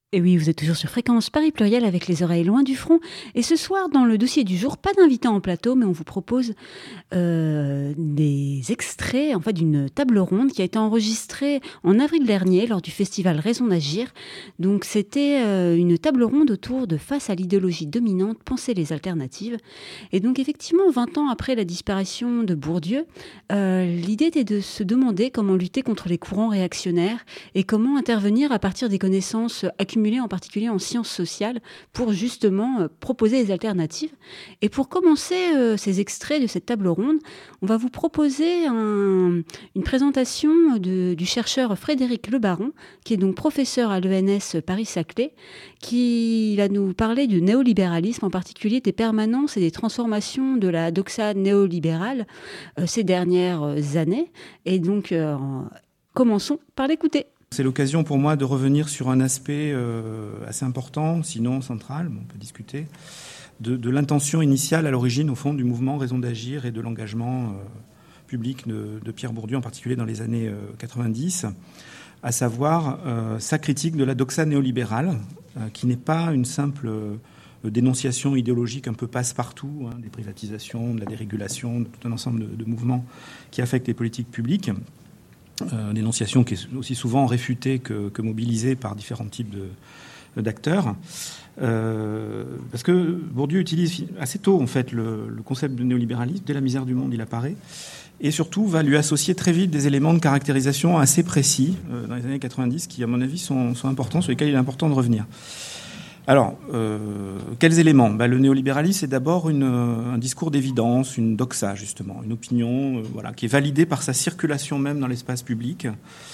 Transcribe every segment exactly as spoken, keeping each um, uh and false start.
Et oui, vous êtes toujours sur Fréquence Paris Pluriel avec les oreilles loin du front. Et ce soir, dans le dossier du jour, pas d'invité en plateau, mais on vous propose euh, des extraits en fait, d'une table ronde qui a été enregistrée en avril dernier lors du festival Raison d'agir. Donc c'était euh, une table ronde autour de Face à l'idéologie dominante, penser les alternatives. Et donc effectivement, vingt ans après la disparition de Bourdieu, euh, l'idée était de se demander comment lutter contre les courants réactionnaires et comment intervenir à partir des connaissances accumulées en particulier en sciences sociales, pour justement euh, proposer des alternatives. Et pour commencer euh, ces extraits de cette table ronde, on va vous proposer un, une présentation de, du chercheur Frédéric Lebaron, qui est donc professeur à l'E N S Paris-Saclay, qui va nous parler du néolibéralisme, en particulier des permanences et des transformations de la doxa néolibérale euh, ces dernières années. Et donc, euh, commençons par l'écouter. C'est l'occasion pour moi de revenir sur un aspect euh, assez important, sinon central, on peut discuter, de, de l'intention initiale à l'origine, au fond, du mouvement Raison d'agir et de l'engagement euh, public de, de Pierre Bourdieu, en particulier dans les années euh, quatre-vingt-dix, à savoir euh, sa critique de la doxa néolibérale, euh, qui n'est pas une simple euh, dénonciation idéologique un peu passe-partout, hein, des privatisations, de la dérégulation, de tout un ensemble de, de mouvements qui affectent les politiques publiques. Euh, dénonciation qui est aussi souvent réfutée que, que mobilisée par différents types de, d'acteurs. Euh, parce que Bourdieu utilise assez tôt, en fait, le, le concept de néolibéralisme. Dès La misère du monde, il apparaît. Et surtout, va lui associer très vite des éléments de caractérisation assez précis euh, dans les années quatre-vingt-dix qui, à mon avis, sont, sont importants, sur lesquels il est important de revenir. Alors, euh, quels éléments ? Ben, le néolibéralisme, c'est d'abord une, un discours d'évidence, une doxa, justement, une opinion euh, voilà, qui est validée par sa circulation même dans l'espace public.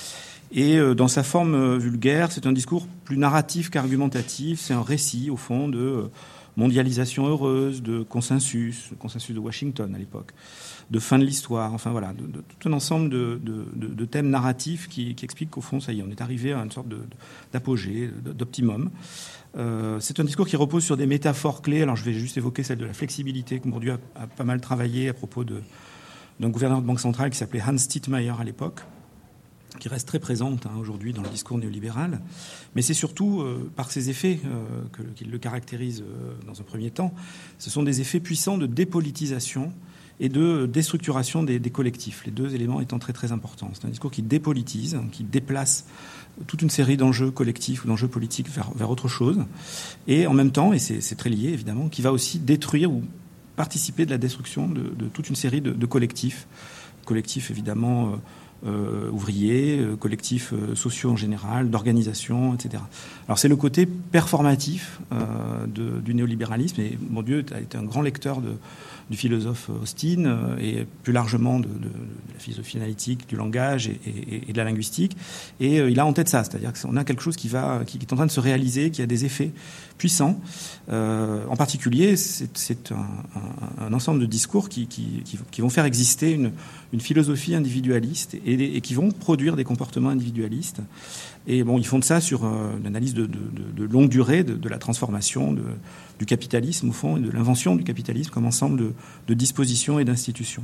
Et euh, dans sa forme euh, vulgaire, c'est un discours plus narratif qu'argumentatif. C'est un récit, au fond, de euh, mondialisation heureuse, de consensus, le consensus de Washington à l'époque, de fin de l'histoire, enfin voilà, de, de, tout un ensemble de, de, de, de thèmes narratifs qui, qui expliquent qu'au fond, ça y est, on est arrivé à une sorte de, de, d'apogée, d'optimum. Euh, c'est un discours qui repose sur des métaphores clés. Alors je vais juste évoquer celle de la flexibilité que Bourdieu a, a pas mal travaillé à propos de, d'un gouverneur de banque centrale qui s'appelait Hans Tietmeyer à l'époque, qui reste très présente hein, aujourd'hui dans le discours néolibéral. Mais c'est surtout euh, par ses effets euh, que, qu'il le caractérise euh, dans un premier temps. Ce sont des effets puissants de dépolitisation et de déstructuration des, des collectifs, les deux éléments étant très très importants. C'est un discours qui dépolitise, qui déplace toute une série d'enjeux collectifs ou d'enjeux politiques vers, vers autre chose, et en même temps, et c'est, c'est très lié évidemment, qui va aussi détruire ou participer de la destruction de, de toute une série de, de collectifs, collectifs évidemment euh, euh, ouvriers, euh, collectifs euh, sociaux en général, d'organisations, et cetera. Alors c'est le côté performatif euh, de, du néolibéralisme, et Bourdieu a été un grand lecteur de du philosophe Austin et plus largement de, de, de la philosophie analytique, du langage et, et, et de la linguistique. Et il a en tête ça, c'est-à-dire qu'on a quelque chose qui, va, qui est en train de se réaliser, qui a des effets puissants. Euh, en particulier, c'est, c'est un, un, un ensemble de discours qui, qui, qui, qui vont faire exister une, une philosophie individualiste et, et qui vont produire des comportements individualistes. Et bon, ils font de ça sur euh, l'analyse de, de, de, de longue durée de, de la transformation de, du capitalisme, au fond, et de l'invention du capitalisme comme ensemble de, de dispositions et d'institutions.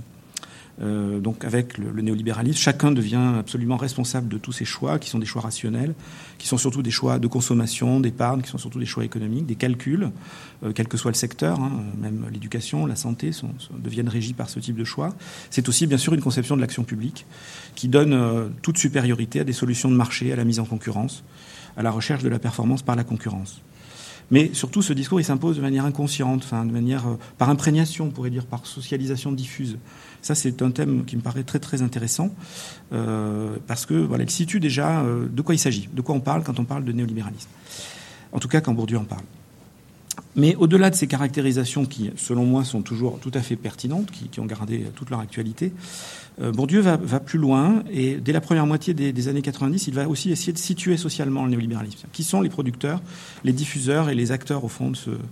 Euh, donc avec le, le néolibéralisme, chacun devient absolument responsable de tous ses choix, qui sont des choix rationnels, qui sont surtout des choix de consommation, d'épargne, qui sont surtout des choix économiques, des calculs, euh, quel que soit le secteur, hein, même l'éducation, la santé sont, sont, deviennent régis par ce type de choix. C'est aussi bien sûr une conception de l'action publique qui donne euh, toute supériorité à des solutions de marché, à la mise en concurrence, à la recherche de la performance par la concurrence. Mais surtout, ce discours, il s'impose de manière inconsciente, enfin, de manière, euh, par imprégnation, on pourrait dire, par socialisation diffuse. Ça, c'est un thème qui me paraît très, très intéressant, euh, parce que, voilà, il situe déjà euh, de quoi il s'agit, de quoi on parle quand on parle de néolibéralisme. En tout cas, quand Bourdieu en parle. Mais au-delà de ces caractérisations qui, selon moi, sont toujours tout à fait pertinentes, qui, qui ont gardé toute leur actualité, euh, Bourdieu va, va plus loin, et dès la première moitié des, des années quatre-vingt-dix, il va aussi essayer de situer socialement le néolibéralisme. Qui sont les producteurs, les diffuseurs et les acteurs, au fond, de ce,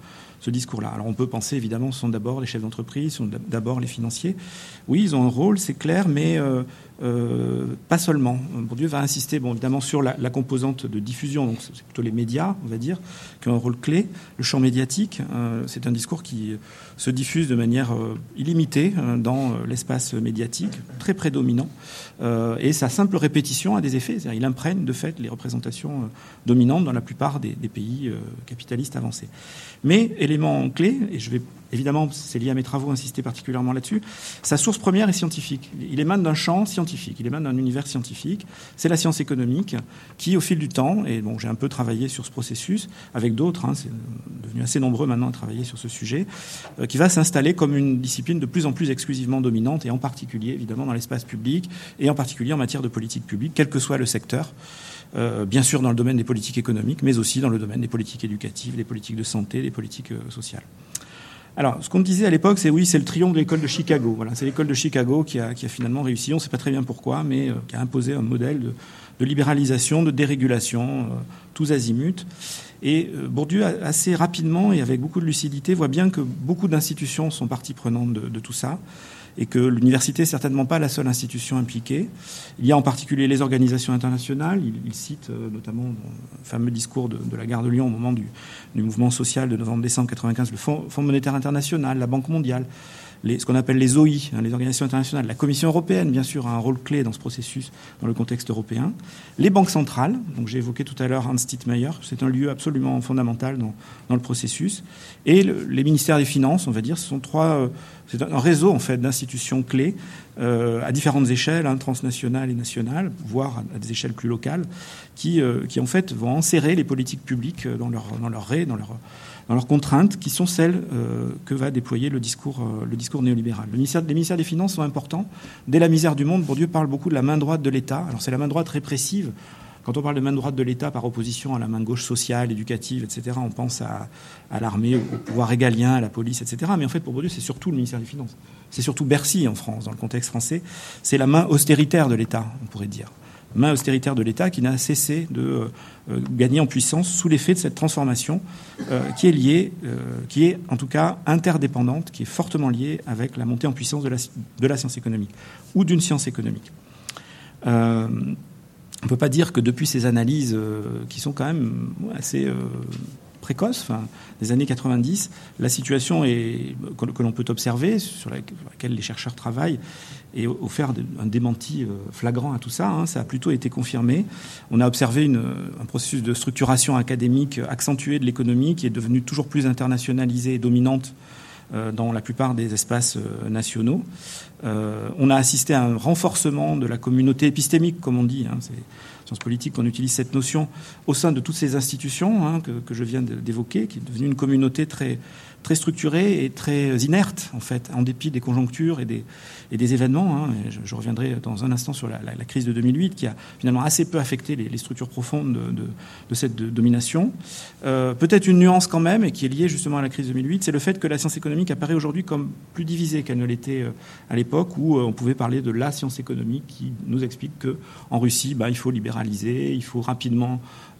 ce discours-là. Alors on peut penser, évidemment, ce sont d'abord les chefs d'entreprise, ce sont d'abord les financiers. Oui, ils ont un rôle, c'est clair, mais euh, euh, pas seulement. Bourdieu va insister, bon, évidemment, sur la, la composante de diffusion, donc c'est plutôt les médias, on va dire, qui ont un rôle clé. Le champ médiatique, euh, c'est un discours qui se diffuse de manière euh, illimitée euh, dans euh, l'espace médiatique, très prédominant, euh, et sa simple répétition a des effets. C'est-à-dire, il imprègne de fait les représentations euh, dominantes dans la plupart des, des pays euh, capitalistes avancés. Mais, élément clé, et je vais évidemment, c'est lié à mes travaux, insister particulièrement là-dessus, sa source première est scientifique. Il émane d'un champ scientifique, il émane d'un univers scientifique. C'est la science économique qui, au fil du temps, et bon, j'ai un peu travaillé sur ce processus, avec d'autres, hein, c'est devenu assez nombreux maintenant à travailler sur ce sujet, euh, qui va s'installer comme une discipline de plus en plus exclusivement dominante, et en particulier, évidemment, dans l'espace public, et en particulier en matière de politique publique, quel que soit le secteur. Euh, bien sûr dans le domaine des politiques économiques, mais aussi dans le domaine des politiques éducatives, des politiques de santé, des politiques euh, sociales. Alors, ce qu'on disait à l'époque, c'est oui, c'est le triomphe de l'école de Chicago. Voilà, c'est l'école de Chicago qui a, qui a finalement réussi, on ne sait pas très bien pourquoi, mais euh, qui a imposé un modèle de, de libéralisation, de dérégulation, euh, tous azimuts. Et euh, Bourdieu, assez rapidement et avec beaucoup de lucidité, voit bien que beaucoup d'institutions sont partie prenante de, de tout ça, et que l'université n'est certainement pas la seule institution impliquée. Il y a en particulier les organisations internationales. Il, il cite euh, notamment dans le fameux discours de, de la gare de Lyon au moment du, du mouvement social de novembre-décembre quatre-vingt-quinze, le Fonds, Fonds monétaire international, la Banque mondiale, les, ce qu'on appelle les O I, hein, les organisations internationales. La Commission européenne, bien sûr, a un rôle clé dans ce processus, dans le contexte européen. Les banques centrales, donc j'ai évoqué tout à l'heure Hans Tietmeyer, c'est un lieu absolument fondamental dans, dans le processus. Et le, les ministères des Finances, on va dire, ce sont trois... Euh, c'est un réseau, en fait, d'institutions clés euh, à différentes échelles, hein, transnationales et nationales, voire à, à des échelles plus locales, qui, euh, qui, en fait, vont enserrer les politiques publiques dans leurs dans leur raies, dans leurs dans leurs contraintes, qui sont celles euh, que va déployer le discours, euh, le discours néolibéral. Le ministère, les ministères des Finances sont importants. Dès la misère du monde, Bourdieu parle beaucoup de la main droite de l'État. Alors, c'est la main droite répressive. Quand on parle de main droite de l'État par opposition à la main gauche sociale, éducative, et cetera, on pense à, à l'armée, au pouvoir régalien, à la police, et cetera. Mais en fait, pour Bourdieu, c'est surtout le ministère des Finances. C'est surtout Bercy en France, dans le contexte français. C'est la main austéritaire de l'État, on pourrait dire. Main austéritaire de l'État qui n'a cessé de euh, gagner en puissance sous l'effet de cette transformation euh, qui est liée, euh, qui est en tout cas interdépendante, qui est fortement liée avec la montée en puissance de la, de la science économique ou d'une science économique. Euh, On ne peut pas dire que depuis ces analyses euh, qui sont quand même assez euh, précoces, enfin, des années quatre-vingt-dix, la situation est, que, que l'on peut observer, sur, la, sur laquelle les chercheurs travaillent, et offert un démenti euh, flagrant à tout ça. Hein, ça a plutôt été confirmé. On a observé une, un processus de structuration académique accentué de l'économie qui est devenue toujours plus internationalisée et dominante euh, dans la plupart des espaces euh, nationaux. Euh, on a assisté à un renforcement de la communauté épistémique, comme on dit. Hein, c'est en sciences politiques qu'on utilise cette notion au sein de toutes ces institutions hein, que, que je viens d'évoquer, qui est devenue une communauté très, très structurée et très inerte, en fait, en dépit des conjonctures et des, et des événements. Hein. Et je, je reviendrai dans un instant sur la, la, la crise de deux mille huit, qui a finalement assez peu affecté les, les structures profondes de, de, de cette de, domination. Euh, peut-être une nuance quand même, et qui est liée justement à la crise de deux mille huit, c'est le fait que la science économique apparaît aujourd'hui comme plus divisée qu'elle ne l'était à l'époque, où on pouvait parler de la science économique qui nous explique qu'en Russie, bah, il faut libéraliser, il faut rapidement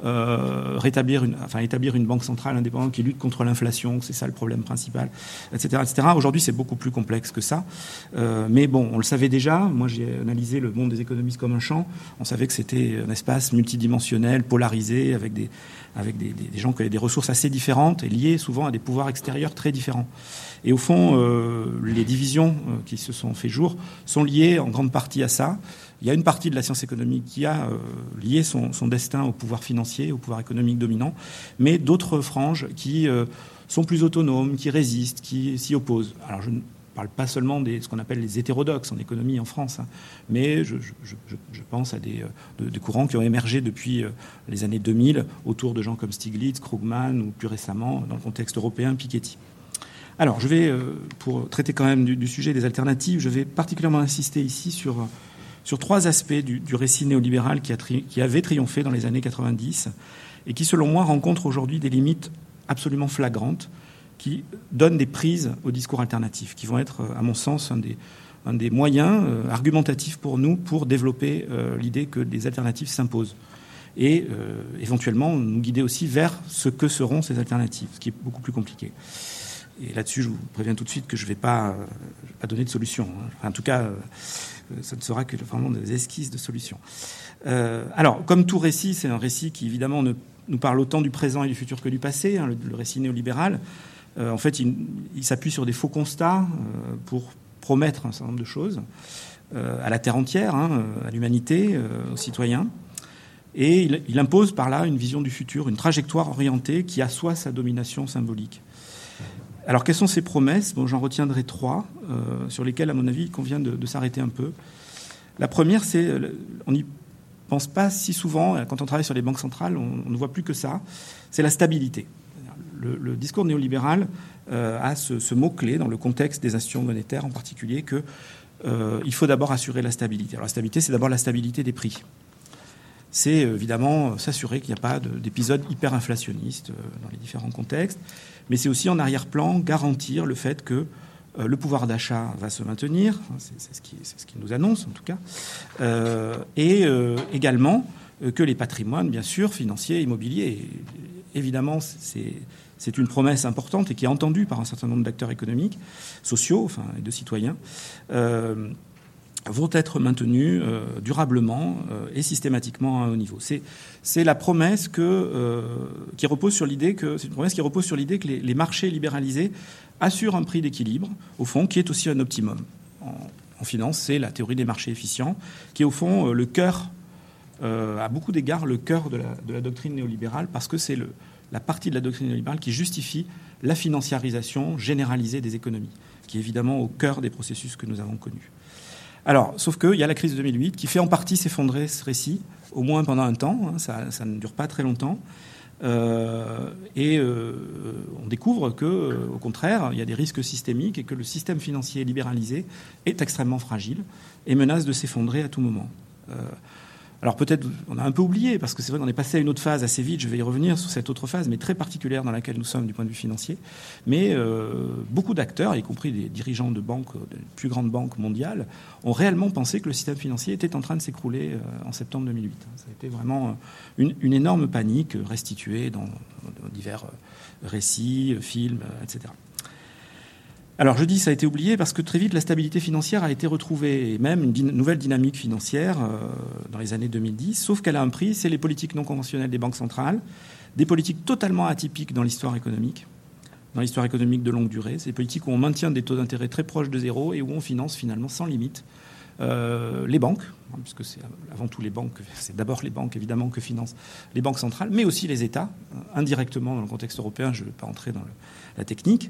euh, rétablir une, enfin, établir une banque centrale indépendante qui lutte contre l'inflation, c'est ça le problème principal, et cetera, et cetera. Aujourd'hui, c'est beaucoup plus complexe que ça. Euh, mais bon, on le savait déjà. Moi, j'ai analysé le monde des économistes comme un champ. On savait que c'était un espace multidimensionnel, polarisé, avec des, avec des, des, des gens qui avaient des ressources assez différentes et liées souvent à des pouvoirs extérieurs très différents. Et au fond, euh, les divisions euh, qui se sont fait jour sont liées en grande partie à ça. Il y a une partie de la science économique qui a euh, lié son, son destin au pouvoir financier, au pouvoir économique dominant, mais d'autres franges qui euh, sont plus autonomes, qui résistent, qui s'y opposent. Alors je ne parle pas seulement de ce qu'on appelle les hétérodoxes en économie en France, hein, mais je, je, je, je pense à des, de, des courants qui ont émergé depuis euh, les années deux mille autour de gens comme Stiglitz, Krugman ou plus récemment, dans le contexte européen, Piketty. Alors, je vais, euh, pour traiter quand même du, du sujet des alternatives, je vais particulièrement insister ici sur, sur trois aspects du, du récit néolibéral qui, a tri, qui avait triomphé dans les années quatre-vingt-dix et qui, selon moi, rencontre aujourd'hui des limites absolument flagrantes qui donnent des prises au discours alternatif, qui vont être, à mon sens, un des, un des moyens euh, argumentatifs pour nous pour développer euh, l'idée que des alternatives s'imposent. et euh, éventuellement nous guider aussi vers ce que seront ces alternatives, ce qui est beaucoup plus compliqué. Et là-dessus, je vous préviens tout de suite que je ne vais pas, euh, je vais pas donner de solution. Hein. Enfin, en tout cas, euh, ça ne sera que vraiment des esquisses de solutions. Euh, alors, comme tout récit, c'est un récit qui évidemment ne, nous parle autant du présent et du futur que du passé, hein, le, le récit néolibéral. Euh, en fait, il, il s'appuie sur des faux constats euh, pour promettre un certain nombre de choses euh, à la terre entière, hein, à l'humanité, euh, aux citoyens. Et il, il impose par là une vision du futur, une trajectoire orientée qui assoit sa domination symbolique. Alors, quelles sont ces promesses ? Bon, j'en retiendrai trois, euh, sur lesquelles, à mon avis, il convient de, de s'arrêter un peu. La première, c'est, on n'y pense pas si souvent, quand on travaille sur les banques centrales, on, on ne voit plus que ça, c'est la stabilité. Le, le discours néolibéral euh, a ce, ce mot-clé dans le contexte des institutions monétaires en particulier, qu'il euh, faut d'abord assurer la stabilité. Alors, la stabilité, c'est d'abord la stabilité des prix. C'est évidemment s'assurer qu'il n'y a pas d'épisode hyperinflationniste dans les différents contextes, mais c'est aussi en arrière-plan garantir le fait que euh, le pouvoir d'achat va se maintenir, c'est, c'est, ce qui, c'est ce qui nous annonce en tout cas, euh, et euh, également euh, que les patrimoines, bien sûr, financiers, immobiliers, évidemment, c'est, c'est une promesse importante et qui est entendue par un certain nombre d'acteurs économiques, sociaux, enfin, et de citoyens, euh, vont être maintenus euh, durablement euh, et systématiquement à un haut niveau. C'est, c'est la promesse que, euh, qui repose sur l'idée que c'est une promesse qui repose sur l'idée que les, les marchés libéralisés assurent un prix d'équilibre, au fond, qui est aussi un optimum. En, en finance, c'est la théorie des marchés efficients, qui est au fond euh, le cœur, euh, à beaucoup d'égards, le cœur de la, de la doctrine néolibérale, parce que c'est le, la partie de la doctrine néolibérale qui justifie la financiarisation généralisée des économies, qui est évidemment au cœur des processus que nous avons connus. Alors, sauf qu'il y a la crise de deux mille huit qui fait en partie s'effondrer ce récit, au moins pendant un temps, hein, ça, ça ne dure pas très longtemps, euh, et euh, on découvre que, euh, au contraire, il y a des risques systémiques et que le système financier libéralisé est extrêmement fragile et menace de s'effondrer à tout moment. Euh, Alors peut-être on a un peu oublié, parce que c'est vrai qu'on est passé à une autre phase assez vite, je vais y revenir sur cette autre phase, mais très particulière dans laquelle nous sommes du point de vue financier. Mais euh, beaucoup d'acteurs, y compris des dirigeants de banques, des plus grandes banques mondiales, ont réellement pensé que le système financier était en train de s'écrouler euh, en septembre deux mille huit. Ça a été vraiment une, une énorme panique restituée dans, dans divers récits, films, et cetera. Alors je dis ça a été oublié parce que très vite la stabilité financière a été retrouvée, et même une dyna- nouvelle dynamique financière euh, dans les années deux mille dix, sauf qu'elle a un prix, c'est les politiques non conventionnelles des banques centrales, des politiques totalement atypiques dans l'histoire économique, dans l'histoire économique de longue durée. C'est des politiques où on maintient des taux d'intérêt très proches de zéro et où on finance finalement sans limite euh, les banques, hein, puisque c'est avant tout les banques, c'est d'abord les banques évidemment que financent les banques centrales, mais aussi les États, indirectement dans le contexte européen, je ne vais pas entrer dans le, la technique.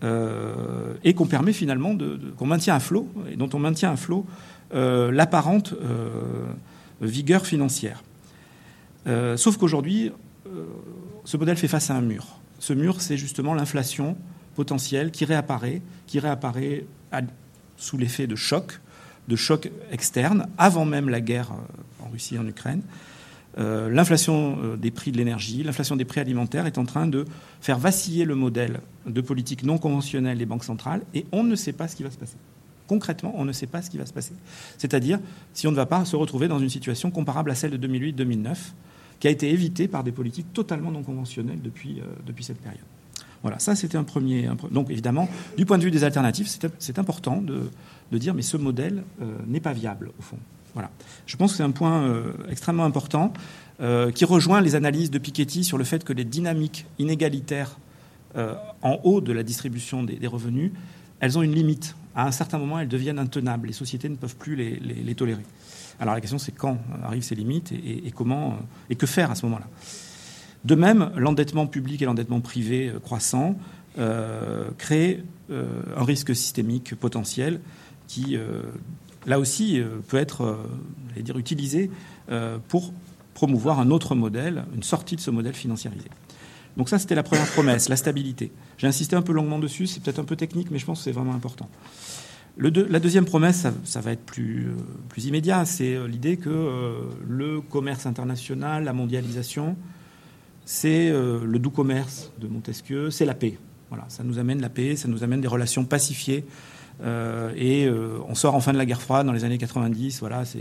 Euh, et qu'on permet finalement de, de, qu'on maintient à flot et dont on maintient à flot euh, l'apparente euh, vigueur financière. Euh, sauf qu'aujourd'hui, euh, ce modèle fait face à un mur. Ce mur, c'est justement l'inflation potentielle qui réapparaît, qui réapparaît à, sous l'effet de chocs, de chocs externes, avant même la guerre en Russie et en Ukraine. Euh, l'inflation euh, des prix de l'énergie, l'inflation des prix alimentaires est en train de faire vaciller le modèle de politique non conventionnelle des banques centrales et on ne sait pas ce qui va se passer. Concrètement, on ne sait pas ce qui va se passer. C'est-à-dire si on ne va pas se retrouver dans une situation comparable à celle de deux mille huit deux mille neuf, qui a été évitée par des politiques totalement non conventionnelles depuis, euh, depuis cette période. Voilà, ça c'était un premier... Un, donc évidemment, du point de vue des alternatives, c'est, c'est important de, de dire mais ce modèle euh, n'est pas viable au fond. Voilà. Je pense que c'est un point euh, extrêmement important euh, qui rejoint les analyses de Piketty sur le fait que les dynamiques inégalitaires euh, en haut de la distribution des, des revenus, elles ont une limite. À un certain moment, elles deviennent intenables. Les sociétés ne peuvent plus les, les, les tolérer. Alors la question, c'est quand arrivent ces limites et, et, et comment et que faire à ce moment-là. De même, l'endettement public et l'endettement privé croissant euh, créent euh, un risque systémique potentiel qui euh, là aussi, euh, peut être euh, j'allais dire, utilisé euh, pour promouvoir un autre modèle, une sortie de ce modèle financiarisé. Donc ça, c'était la première promesse, la stabilité. J'ai insisté un peu longuement dessus, c'est peut-être un peu technique, mais je pense que c'est vraiment important. Le deux, la deuxième promesse, ça, ça va être plus, euh, plus immédiat, c'est euh, l'idée que euh, le commerce international, la mondialisation, c'est euh, le doux commerce de Montesquieu, c'est la paix. Voilà, ça nous amène la paix, ça nous amène des relations pacifiées. Euh, et euh, on sort enfin de la guerre froide dans les années quatre-vingt-dix. Voilà, c'est,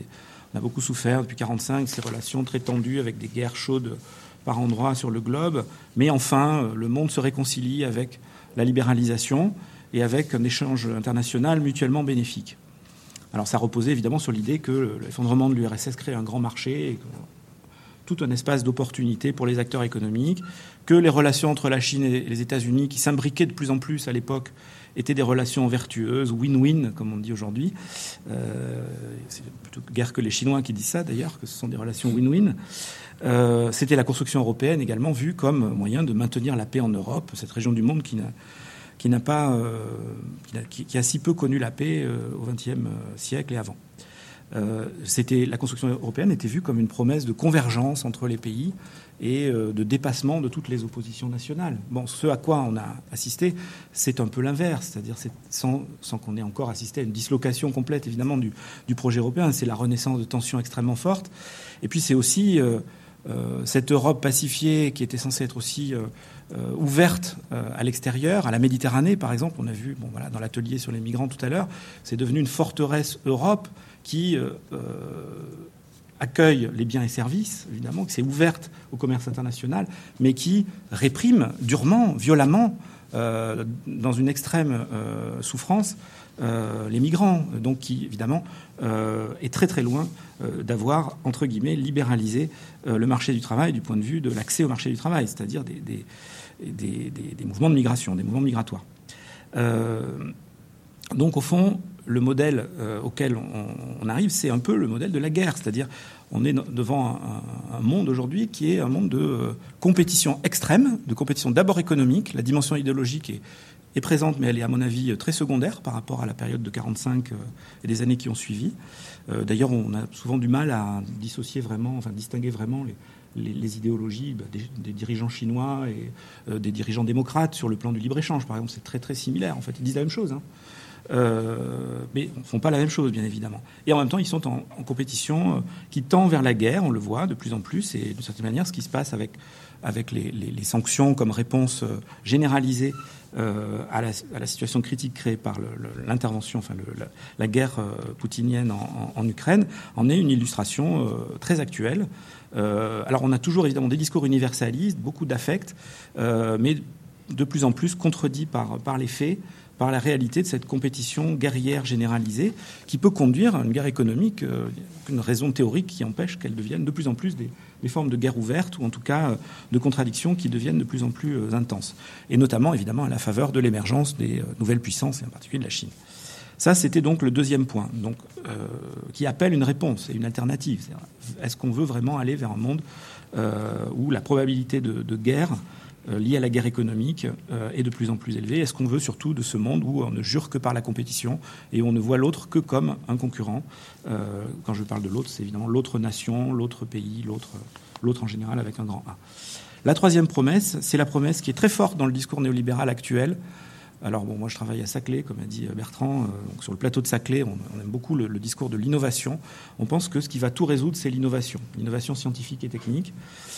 On a beaucoup souffert depuis mille neuf cent quarante-cinq, ces relations très tendues avec des guerres chaudes par endroits sur le globe. Mais enfin, le monde se réconcilie avec la libéralisation et avec un échange international mutuellement bénéfique. Alors ça reposait évidemment sur l'idée que l'effondrement de l'U R S S crée un grand marché, et tout un espace d'opportunité pour les acteurs économiques, que les relations entre la Chine et les États-Unis, qui s'imbriquaient de plus en plus à l'époque, étaient des relations vertueuses, win-win, comme on dit aujourd'hui. Euh, c'est plutôt guère que les Chinois qui disent ça, d'ailleurs, que ce sont des relations win-win. Euh, c'était la construction européenne également vue comme moyen de maintenir la paix en Europe, cette région du monde qui n'a, qui n'a pas, euh, qui, a, qui, qui a si peu connu la paix euh, au vingtième siècle et avant. Euh, c'était, la construction européenne était vue comme une promesse de convergence entre les pays et euh, de dépassement de toutes les oppositions nationales. Bon, ce à quoi on a assisté, c'est un peu l'inverse, c'est-à-dire c'est sans, sans qu'on ait encore assisté à une dislocation complète, évidemment, du, du projet européen. C'est la renaissance de tensions extrêmement fortes. Et puis c'est aussi euh, euh, cette Europe pacifiée qui était censée être aussi euh, euh, ouverte euh, à l'extérieur, à la Méditerranée, par exemple. On a vu, bon, voilà, dans l'atelier sur les migrants tout à l'heure, c'est devenu une forteresse Europe qui euh, euh, accueille les biens et services, évidemment, qui s'est ouverte au commerce international, mais qui réprime durement, violemment, euh, dans une extrême euh, souffrance, euh, les migrants. Donc qui, évidemment, euh, est très très loin euh, d'avoir, entre guillemets, libéralisé euh, le marché du travail du point de vue de l'accès au marché du travail, c'est-à-dire des, des, des, des, des mouvements de migration, des mouvements migratoires. Euh, donc, au fond, le modèle euh, auquel on, on arrive, c'est un peu le modèle de la guerre. C'est-à-dire, on est devant un, un monde aujourd'hui qui est un monde de euh, compétition extrême, de compétition d'abord économique. La dimension idéologique est, est présente, mais elle est, à mon avis, très secondaire par rapport à la période de quarante-cinq euh, et des années qui ont suivi. Euh, d'ailleurs, on a souvent du mal à dissocier vraiment, enfin, distinguer vraiment les, les, les idéologies bah, des, des dirigeants chinois et euh, des dirigeants démocrates sur le plan du libre-échange. Par exemple, c'est très, très similaire. En fait, ils disent la même chose, hein. Euh, mais ne font pas la même chose, bien évidemment. Et en même temps, ils sont en, en compétition euh, qui tend vers la guerre, on le voit de plus en plus, et d'une certaine manière, ce qui se passe avec, avec les, les, les sanctions comme réponse euh, généralisée euh, à, la, à la situation critique créée par le, le, l'intervention, enfin le, la, la guerre euh, poutinienne en, en, en Ukraine, en est une illustration euh, très actuelle. Euh, alors, on a toujours évidemment des discours universalistes, beaucoup d'affect, euh, mais de plus en plus contredits par, par les faits, par la réalité de cette compétition guerrière généralisée qui peut conduire à une guerre économique, euh, une raison théorique qui empêche qu'elle devienne de plus en plus des, des formes de guerre ouverte ou en tout cas euh, de contradictions qui deviennent de plus en plus euh, intenses. Et notamment, évidemment, à la faveur de l'émergence des euh, nouvelles puissances, et en particulier de la Chine. Ça, c'était donc le deuxième point, donc, euh, qui appelle une réponse et une alternative. C'est-à-dire, est-ce qu'on veut vraiment aller vers un monde euh, où la probabilité de, de guerre Euh, lié à la guerre économique euh, est de plus en plus élevée. Est-ce qu'on veut surtout de ce monde où on ne jure que par la compétition et où on ne voit l'autre que comme un concurrent? euh, Quand je parle de l'autre, c'est évidemment l'autre nation, l'autre pays, l'autre, l'autre en général avec un grand A. La troisième promesse, c'est la promesse qui est très forte dans le discours néolibéral actuel. Alors bon, moi je travaille à Saclay, comme a dit Bertrand, euh, donc sur le plateau de Saclay, on, on aime beaucoup le, le discours de l'innovation. On pense que ce qui va tout résoudre, c'est l'innovation, l'innovation scientifique et technique.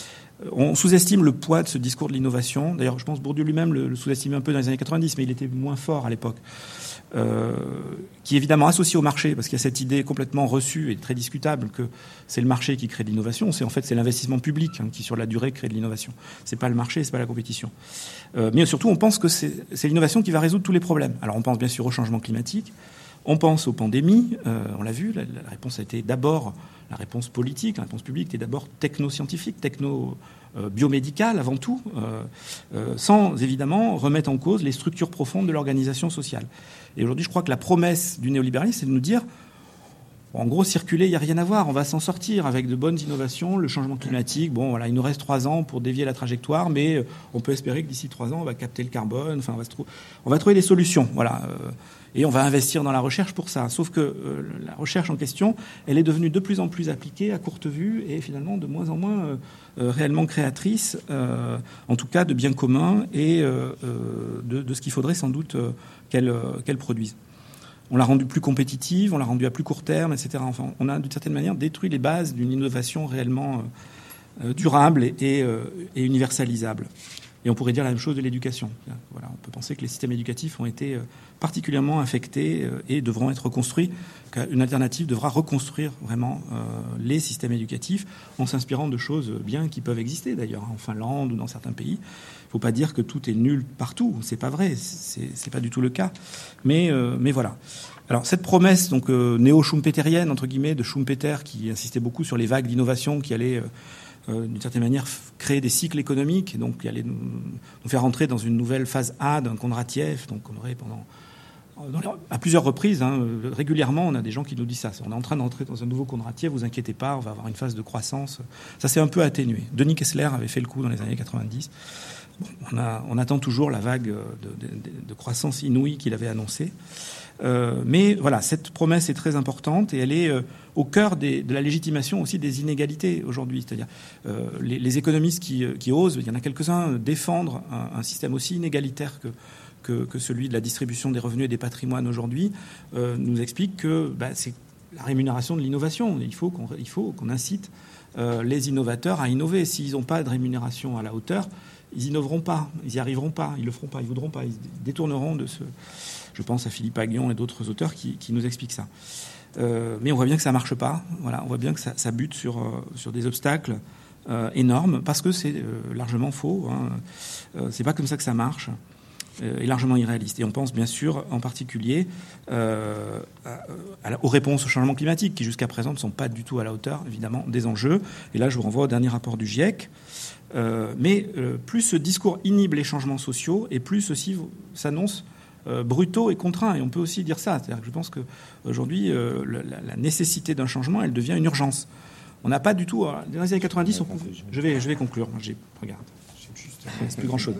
On sous-estime le poids de ce discours de l'innovation. D'ailleurs, je pense que Bourdieu lui-même le, le sous-estimait un peu dans les années quatre-vingt-dix, mais il était moins fort à l'époque. Euh, qui est évidemment associé au marché, parce qu'il y a cette idée complètement reçue et très discutable que c'est le marché qui crée de l'innovation. C'est en fait c'est l'investissement public hein, qui, sur la durée, crée de l'innovation. C'est pas le marché, c'est pas la compétition. Euh, mais surtout, on pense que c'est, c'est l'innovation qui va résoudre tous les problèmes. Alors, on pense bien sûr au changement climatique. On pense aux pandémies, euh, on l'a vu, la, la réponse a été d'abord, la réponse politique, la réponse publique était d'abord techno-scientifique, techno-biomédicale avant tout, euh, euh, sans évidemment remettre en cause les structures profondes de l'organisation sociale. Et aujourd'hui, je crois que la promesse du néolibéralisme, c'est de nous dire, en gros, circuler, il n'y a rien à voir, on va s'en sortir avec de bonnes innovations, le changement climatique, bon, voilà, il nous reste trois ans pour dévier la trajectoire, mais on peut espérer que d'ici trois ans, on va capter le carbone, enfin, on va, se trou- on va trouver des solutions, voilà. Euh, Et on va investir dans la recherche pour ça. Sauf que euh, la recherche en question, elle est devenue de plus en plus appliquée à courte vue et finalement de moins en moins euh, euh, réellement créatrice, euh, en tout cas de biens communs et euh, euh, de, de ce qu'il faudrait sans doute euh, qu'elle, euh, qu'elle produise. On l'a rendue plus compétitive, on l'a rendue à plus court terme, et cetera. Enfin, on a d'une certaine manière détruit les bases d'une innovation réellement euh, durable et, et, euh, et universalisable. Et on pourrait dire la même chose de l'éducation. Voilà, on peut penser que les systèmes éducatifs ont été particulièrement affectés et devront être reconstruits, qu'une alternative devra reconstruire vraiment euh, les systèmes éducatifs en s'inspirant de choses bien qui peuvent exister d'ailleurs, en Finlande ou dans certains pays. Il ne faut pas dire que tout est nul partout, c'est pas vrai, c'est, c'est pas du tout le cas. Mais, euh, mais voilà. Alors cette promesse donc euh, néo-schumpeterienne entre guillemets de Schumpeter qui insistait beaucoup sur les vagues d'innovation qui allaient euh, euh, d'une certaine manière f- créer des cycles économiques et donc qui allaient nous, nous faire entrer dans une nouvelle phase A d'un Kondratiev, donc on aurait pendant à plusieurs reprises, hein, régulièrement, on a des gens qui nous disent ça. On est en train d'entrer dans un nouveau Kondratiev, vous inquiétez pas, on va avoir une phase de croissance. Ça s'est un peu atténué. Denis Kessler avait fait le coup dans les années quatre-vingt-dix. Bon, on, a, on attend toujours la vague de, de, de croissance inouïe qu'il avait annoncée. Euh, mais voilà, cette promesse est très importante et elle est euh, au cœur des, de la légitimation aussi des inégalités aujourd'hui. C'est-à-dire euh, les, les économistes qui, qui osent, il y en a quelques-uns, défendre un, un système aussi inégalitaire que Que, que celui de la distribution des revenus et des patrimoines aujourd'hui, euh, nous explique que bah, c'est la rémunération de l'innovation. Il faut qu'on, il faut qu'on incite euh, les innovateurs à innover. S'ils n'ont pas de rémunération à la hauteur, ils innoveront pas, ils n'y arriveront pas, ils le feront pas, ils voudront pas, ils détourneront de ce... Je pense à Philippe Aghion et d'autres auteurs qui, qui nous expliquent ça. Euh, mais on voit bien que ça marche pas. Voilà, on voit bien que ça, ça bute sur, euh, sur des obstacles euh, énormes parce que c'est euh, largement faux. Hein. Euh, c'est pas comme ça que ça marche. Est largement irréaliste. Et on pense bien sûr en particulier euh, à, à, aux réponses au changement climatique qui jusqu'à présent ne sont pas du tout à la hauteur évidemment des enjeux. Et là je vous renvoie au dernier rapport du GIEC. Euh, mais euh, plus ce discours inhibe les changements sociaux et plus ceci s'annonce euh, brutaux et contraints. Et on peut aussi dire ça. C'est-à-dire que je pense qu'aujourd'hui euh, la, la nécessité d'un changement elle devient une urgence. On n'a pas du tout... Dans les années quatre-vingt-dix, on... je, vais, je vais conclure. J'ai, regarde, j'ai juste, c'est plus grand-chose.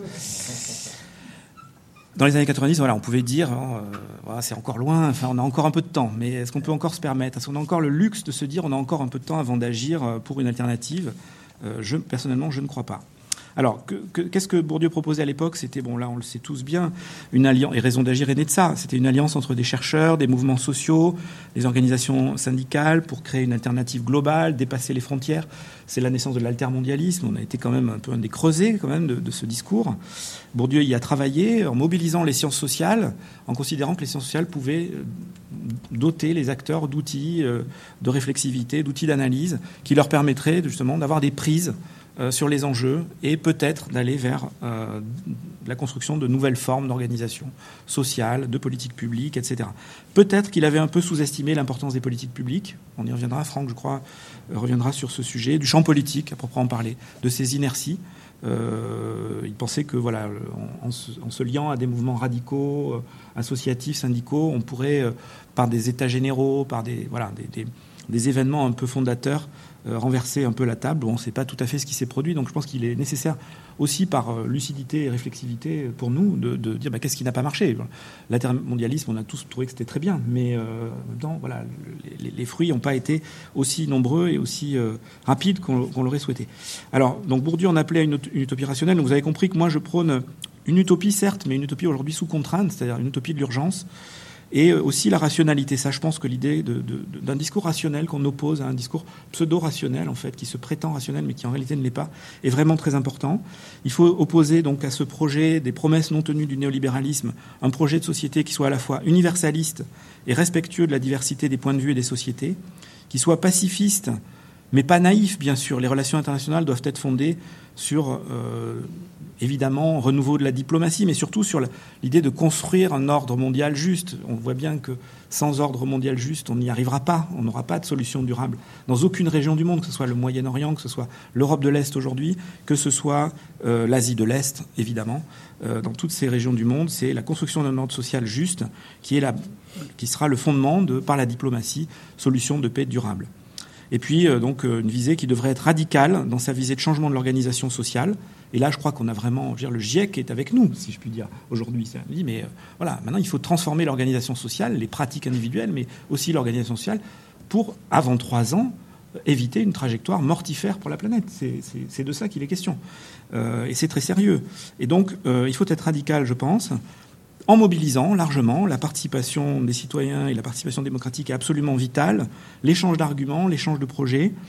Dans les années quatre-vingt-dix, voilà, on pouvait dire, euh, voilà, c'est encore loin, enfin, on a encore un peu de temps. Mais est-ce qu'on peut encore se permettre ? Est-ce qu'on a encore le luxe de se dire, on a encore un peu de temps avant d'agir pour une alternative ? euh, je, Personnellement, je ne crois pas. Alors, que, que, qu'est-ce que Bourdieu proposait à l'époque ? C'était, bon, là, on le sait tous bien, une alliance, et Raison d'agir est née de ça. C'était une alliance entre des chercheurs, des mouvements sociaux, des organisations syndicales pour créer une alternative globale, dépasser les frontières. C'est la naissance de l'altermondialisme. On a été quand même un peu un des creusets, quand même, de, de ce discours. Bourdieu y a travaillé en mobilisant les sciences sociales, en considérant que les sciences sociales pouvaient doter les acteurs d'outils de réflexivité, d'outils d'analyse, qui leur permettraient, justement, d'avoir des prises Euh, sur les enjeux et peut-être d'aller vers euh, la construction de nouvelles formes d'organisation sociale, de politique publique, et cetera. Peut-être qu'il avait un peu sous-estimé l'importance des politiques publiques. On y reviendra, Franck, je crois, euh, reviendra sur ce sujet, du champ politique, à proprement parler, de ces inerties. Euh, il pensait que, voilà, en, en, se, en se liant à des mouvements radicaux, euh, associatifs, syndicaux, on pourrait, euh, par des états généraux, par des, voilà, des, des, des événements un peu fondateurs, Euh, renverser un peu la table, où on ne sait pas tout à fait ce qui s'est produit. Donc je pense qu'il est nécessaire aussi par euh, lucidité et réflexivité pour nous de, de dire bah, qu'est-ce qui n'a pas marché. L'intermondialisme, on a tous trouvé que c'était très bien, mais euh, en même temps, voilà, les, les fruits n'ont pas été aussi nombreux et aussi euh, rapides qu'on, qu'on l'aurait souhaité. Alors, donc Bourdieu en appelait à une, une utopie rationnelle. Donc vous avez compris que moi je prône une utopie, certes, mais une utopie aujourd'hui sous contrainte, c'est-à-dire une utopie de l'urgence. Et aussi la rationalité. Ça, je pense que l'idée de, de, d'un discours rationnel qu'on oppose à un discours pseudo-rationnel, en fait, qui se prétend rationnel, mais qui en réalité ne l'est pas, est vraiment très important. Il faut opposer donc à ce projet des promesses non tenues du néolibéralisme un projet de société qui soit à la fois universaliste et respectueux de la diversité des points de vue et des sociétés, qui soit pacifiste, mais pas naïf, bien sûr. Les relations internationales doivent être fondées sur... Euh, évidemment, renouveau de la diplomatie, mais surtout sur l'idée de construire un ordre mondial juste. On voit bien que sans ordre mondial juste, on n'y arrivera pas. On n'aura pas de solution durable dans aucune région du monde, que ce soit le Moyen-Orient, que ce soit l'Europe de l'Est aujourd'hui, que ce soit euh, l'Asie de l'Est, évidemment. Euh, dans toutes ces régions du monde, c'est la construction d'un ordre social juste qui, est la, qui sera le fondement de, par la diplomatie, solution de paix durable. Et puis, euh, donc, euh, une visée qui devrait être radicale dans sa visée de changement de l'organisation sociale. Et là, je crois qu'on a vraiment... Je veux dire, le GIEC est avec nous, si je puis dire, aujourd'hui. Ça me dit, mais euh, voilà, maintenant, il faut transformer l'organisation sociale, les pratiques individuelles, mais aussi l'organisation sociale, pour, avant trois ans, éviter une trajectoire mortifère pour la planète. C'est, c'est, c'est de ça qu'il est question. Euh, et c'est très sérieux. Et donc, euh, il faut être radical, je pense, en mobilisant largement. La participation des citoyens et la participation démocratique est absolument vitale. L'échange d'arguments, l'échange de projets,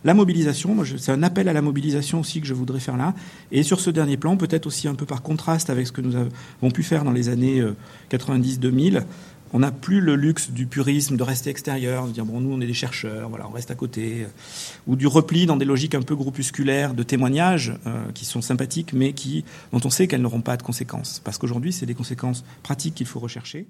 la mobilisation, moi je, c'est un appel à la mobilisation aussi que je voudrais faire là. Et sur ce dernier plan, peut-être aussi un peu par contraste avec ce que nous avons pu faire dans les années quatre-vingt-dix deux mille, on n'a plus le luxe du purisme, de rester extérieur, de dire bon, nous on est des chercheurs, voilà, on reste à côté, ou du repli dans des logiques un peu groupusculaires de témoignages euh, qui sont sympathiques, mais qui, dont on sait qu'elles n'auront pas de conséquences. Parce qu'aujourd'hui, c'est des conséquences pratiques qu'il faut rechercher.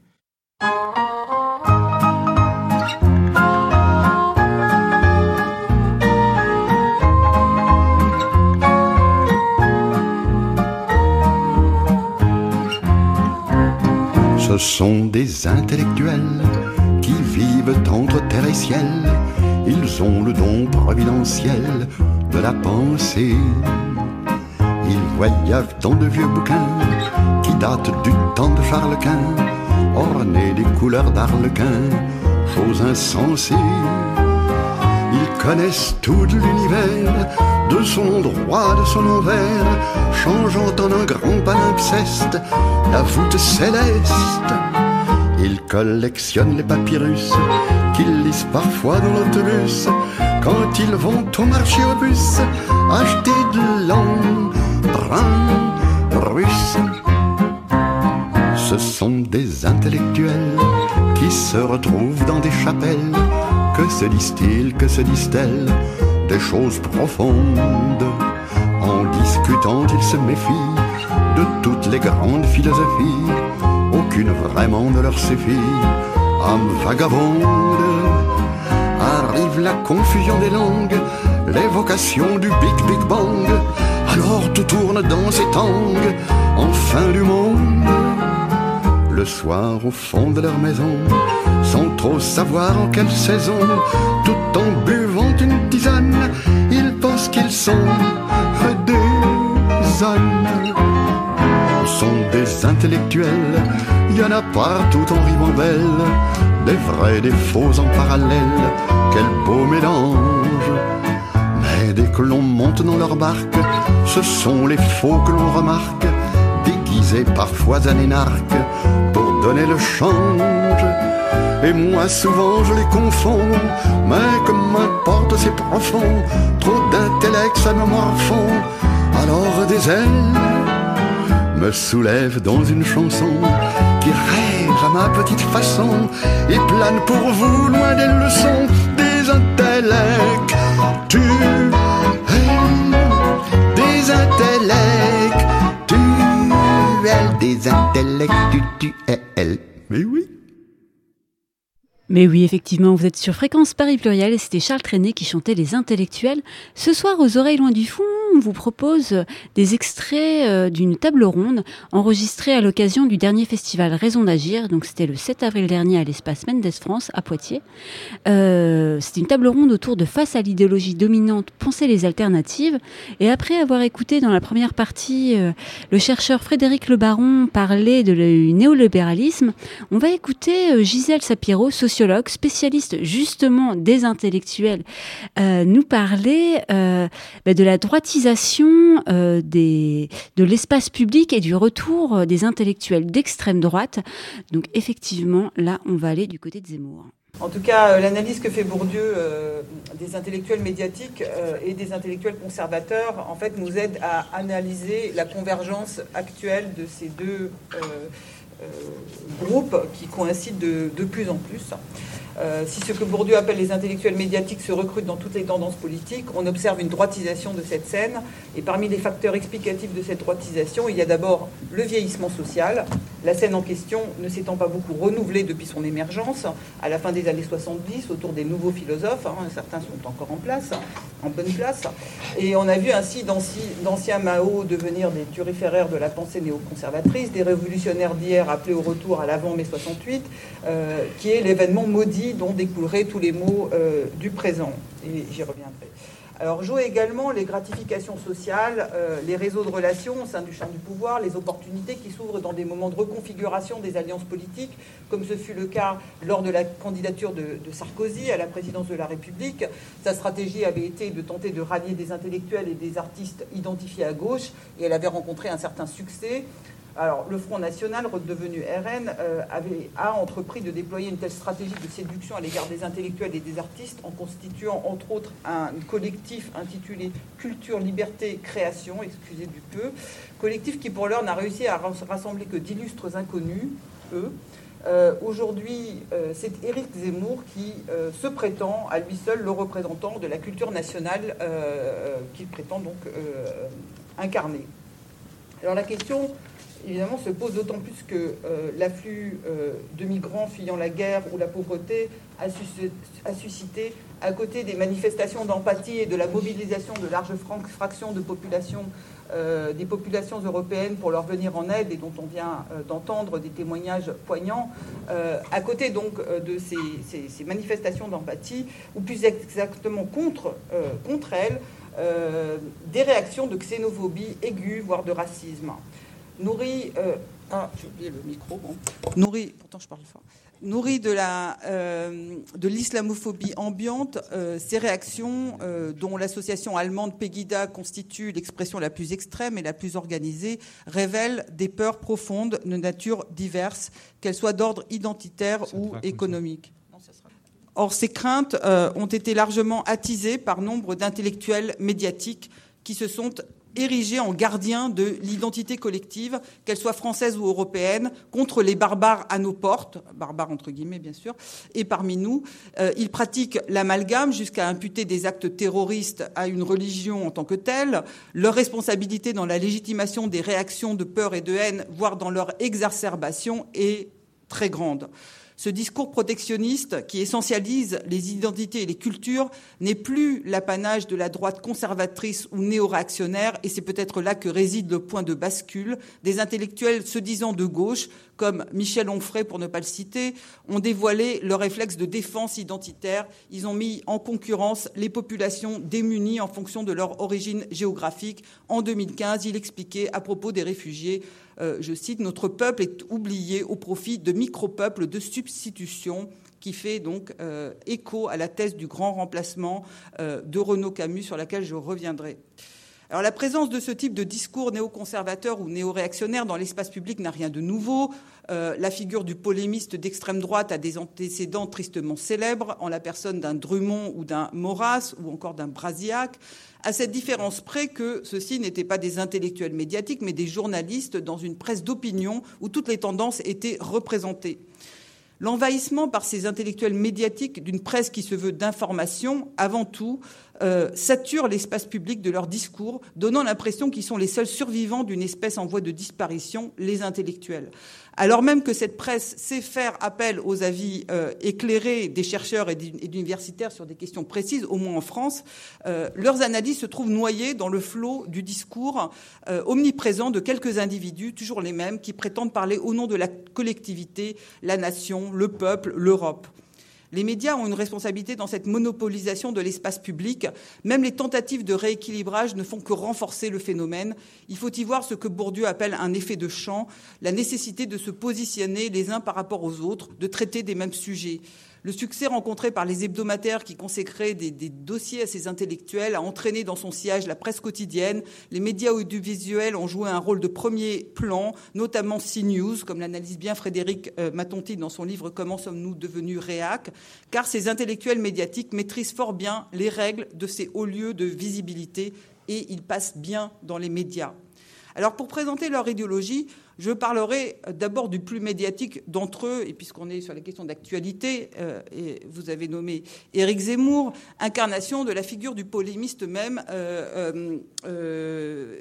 Ce sont des intellectuels qui vivent entre terre et ciel. Ils ont le don providentiel de la pensée. Ils voyagent dans de vieux bouquins qui datent du temps de Charles Quint, ornés des couleurs d'Arlequin, chose insensée. Ils connaissent tout l'univers, de son endroit, de son envers, changeant en un grand palimpseste la voûte céleste. Ils collectionnent les papyrus qu'ils lisent parfois dans l'autobus, quand ils vont au marché aux puces acheter de l'embrun russe. Ce sont des intellectuels qui se retrouvent dans des chapelles. Que se disent-ils, que se disent-elles des choses profondes? En discutant, ils se méfient de toutes les grandes philosophies. Aucune vraiment ne leur suffit. Âme vagabonde, arrive la confusion des langues, l'évocation du Big Big Bang. Alors tout tourne dans ces tangues, en fin du monde. Le soir au fond de leur maison, sans trop savoir en quelle saison, tout en buvant une tisane, ils pensent qu'ils sont des ânes. Sont des intellectuels, il y en a partout en ribambelle, des vrais, des faux en parallèle, quel beau mélange. Mais dès que l'on monte dans leur barque, ce sont les faux que l'on remarque, déguisés parfois en énarques, pour donner le change. Et moi souvent je les confonds, mais que m'importe c'est profond, trop d'intellect ça me morfond. Alors des ailes me soulèvent dans une chanson qui rêve à ma petite façon et plane pour vous loin des leçons des intellects. Tu es des intellects, tu es des intellects, tu es elle. Mais oui. Mais oui, effectivement, vous êtes sur Fréquence Paris Pluriel et c'était Charles Trenet qui chantait Les Intellectuels. Ce soir, aux oreilles loin du fond, on vous propose des extraits d'une table ronde enregistrée à l'occasion du dernier festival Raison d'Agir. Donc c'était le sept avril dernier à l'espace Mendes France à Poitiers. Euh, c'était une table ronde autour de Face à l'idéologie dominante, penser les alternatives. Et après avoir écouté dans la première partie euh, le chercheur Frédéric Le Baron parler de le néolibéralisme, on va écouter euh, Gisèle Sapiro, sociologue, spécialiste justement des intellectuels, euh, nous parler euh, bah, de la droitisation euh, des, de l'espace public et du retour des intellectuels d'extrême droite. Donc effectivement, là, on va aller du côté de Zemmour. En tout cas, l'analyse que fait Bourdieu euh, des intellectuels médiatiques euh, et des intellectuels conservateurs, en fait, nous aide à analyser la convergence actuelle de ces deux euh, euh, groupes qui coïncident de, de plus en plus. Euh, si ce que Bourdieu appelle les intellectuels médiatiques se recrutent dans toutes les tendances politiques, on observe une droitisation de cette scène. Et parmi les facteurs explicatifs de cette droitisation, il y a d'abord le vieillissement social. La scène en question ne s'étant pas beaucoup renouvelée depuis son émergence, à la fin des années soixante-dix, autour des nouveaux philosophes, hein, certains sont encore en place, en bonne place. Et on a vu ainsi d'anciens Mao devenir des turiféraires de la pensée néoconservatrice, des révolutionnaires d'hier appelés au retour à l'avant-mai soixante-huit, euh, qui est l'événement maudit dont découleraient tous les maux euh, du présent. Et j'y reviendrai. Alors, jouent également les gratifications sociales, euh, les réseaux de relations au sein du champ du pouvoir, les opportunités qui s'ouvrent dans des moments de reconfiguration des alliances politiques, comme ce fut le cas lors de la candidature de, de Sarkozy à la présidence de la République. Sa stratégie avait été de tenter de rallier des intellectuels et des artistes identifiés à gauche, et elle avait rencontré un certain succès. Alors, le Front National, redevenu R N, euh, avait, a entrepris de déployer une telle stratégie de séduction à l'égard des intellectuels et des artistes en constituant, entre autres, un collectif intitulé Culture, Liberté, Création, excusez du peu, collectif qui, pour l'heure, n'a réussi à rassembler que d'illustres inconnus, eux. Euh, aujourd'hui, euh, c'est Éric Zemmour qui euh, se prétend à lui seul le représentant de la culture nationale euh, qu'il prétend donc euh, incarner. Alors la question, évidemment, se pose d'autant plus que euh, l'afflux euh, de migrants fuyant la guerre ou la pauvreté a, sus- a suscité, à côté des manifestations d'empathie et de la mobilisation de larges fractions de population, euh, des populations européennes pour leur venir en aide, et dont on vient euh, d'entendre des témoignages poignants, euh, à côté donc euh, de ces, ces, ces manifestations d'empathie, ou plus exactement contre, euh, contre elles, euh, des réactions de xénophobie aiguë, voire de racisme. Nourri, euh, ah, j'ai oublié le micro, bon. Nourri, pourtant je parle fort. Nourri de, la, euh, de l'islamophobie ambiante, euh, ces réactions, euh, dont l'association allemande Pegida constitue l'expression la plus extrême et la plus organisée, révèlent des peurs profondes de nature diverse, qu'elles soient d'ordre identitaire Ça ou économique. Non, ça sera... Or, ces craintes euh, ont été largement attisées par nombre d'intellectuels médiatiques qui se sont érigés en gardiens de l'identité collective, qu'elle soit française ou européenne, contre les barbares à nos portes, barbares entre guillemets bien sûr, et parmi nous. Euh, ils pratiquent l'amalgame jusqu'à imputer des actes terroristes à une religion en tant que telle. Leur responsabilité dans la légitimation des réactions de peur et de haine, voire dans leur exacerbation, est très grande. Ce discours protectionniste qui essentialise les identités et les cultures n'est plus l'apanage de la droite conservatrice ou néo-réactionnaire, et c'est peut-être là que réside le point de bascule. Des intellectuels se disant de gauche, comme Michel Onfray pour ne pas le citer, ont dévoilé leur réflexe de défense identitaire. Ils ont mis en concurrence les populations démunies en fonction de leur origine géographique. En deux mille quinze, il expliquait à propos des réfugiés, euh, je cite, « Notre peuple est oublié au profit de micro-peuples de substitution », qui fait donc euh, écho à la thèse du grand remplacement euh, de Renaud Camus, sur laquelle je reviendrai. Alors, la présence de ce type de discours néoconservateur ou néo-réactionnaire dans l'espace public n'a rien de nouveau. Euh, la figure du polémiste d'extrême droite a des antécédents tristement célèbres, en la personne d'un Drummond ou d'un Maurras ou encore d'un Brasillac, à cette différence près que ceux-ci n'étaient pas des intellectuels médiatiques, mais des journalistes dans une presse d'opinion où toutes les tendances étaient représentées. L'envahissement par ces intellectuels médiatiques d'une presse qui se veut d'information, avant tout, euh, sature l'espace public de leurs discours, donnant l'impression qu'ils sont les seuls survivants d'une espèce en voie de disparition, les intellectuels. Alors même que cette presse sait faire appel aux avis euh, éclairés des chercheurs et d'universitaires sur des questions précises, au moins en France, euh, leurs analyses se trouvent noyées dans le flot du discours euh, omniprésent de quelques individus, toujours les mêmes, qui prétendent parler au nom de la collectivité, la nation, le peuple, l'Europe. Les médias ont une responsabilité dans cette monopolisation de l'espace public. Même les tentatives de rééquilibrage ne font que renforcer le phénomène. Il faut y voir ce que Bourdieu appelle un effet de champ, la nécessité de se positionner les uns par rapport aux autres, de traiter des mêmes sujets. Le succès rencontré par les hebdomadaires qui consécraient des, des dossiers à ces intellectuels a entraîné dans son sillage la presse quotidienne. Les médias audiovisuels ont joué un rôle de premier plan, notamment CNews, comme l'analyse bien Frédéric euh, Matonti dans son livre « Comment sommes-nous devenus réac ?», car ces intellectuels médiatiques maîtrisent fort bien les règles de ces hauts lieux de visibilité et ils passent bien dans les médias. Alors, pour présenter leur idéologie, je parlerai d'abord du plus médiatique d'entre eux, et puisqu'on est sur les questions d'actualité, euh, et vous avez nommé Éric Zemmour, incarnation de la figure du polémiste même, euh, euh, euh,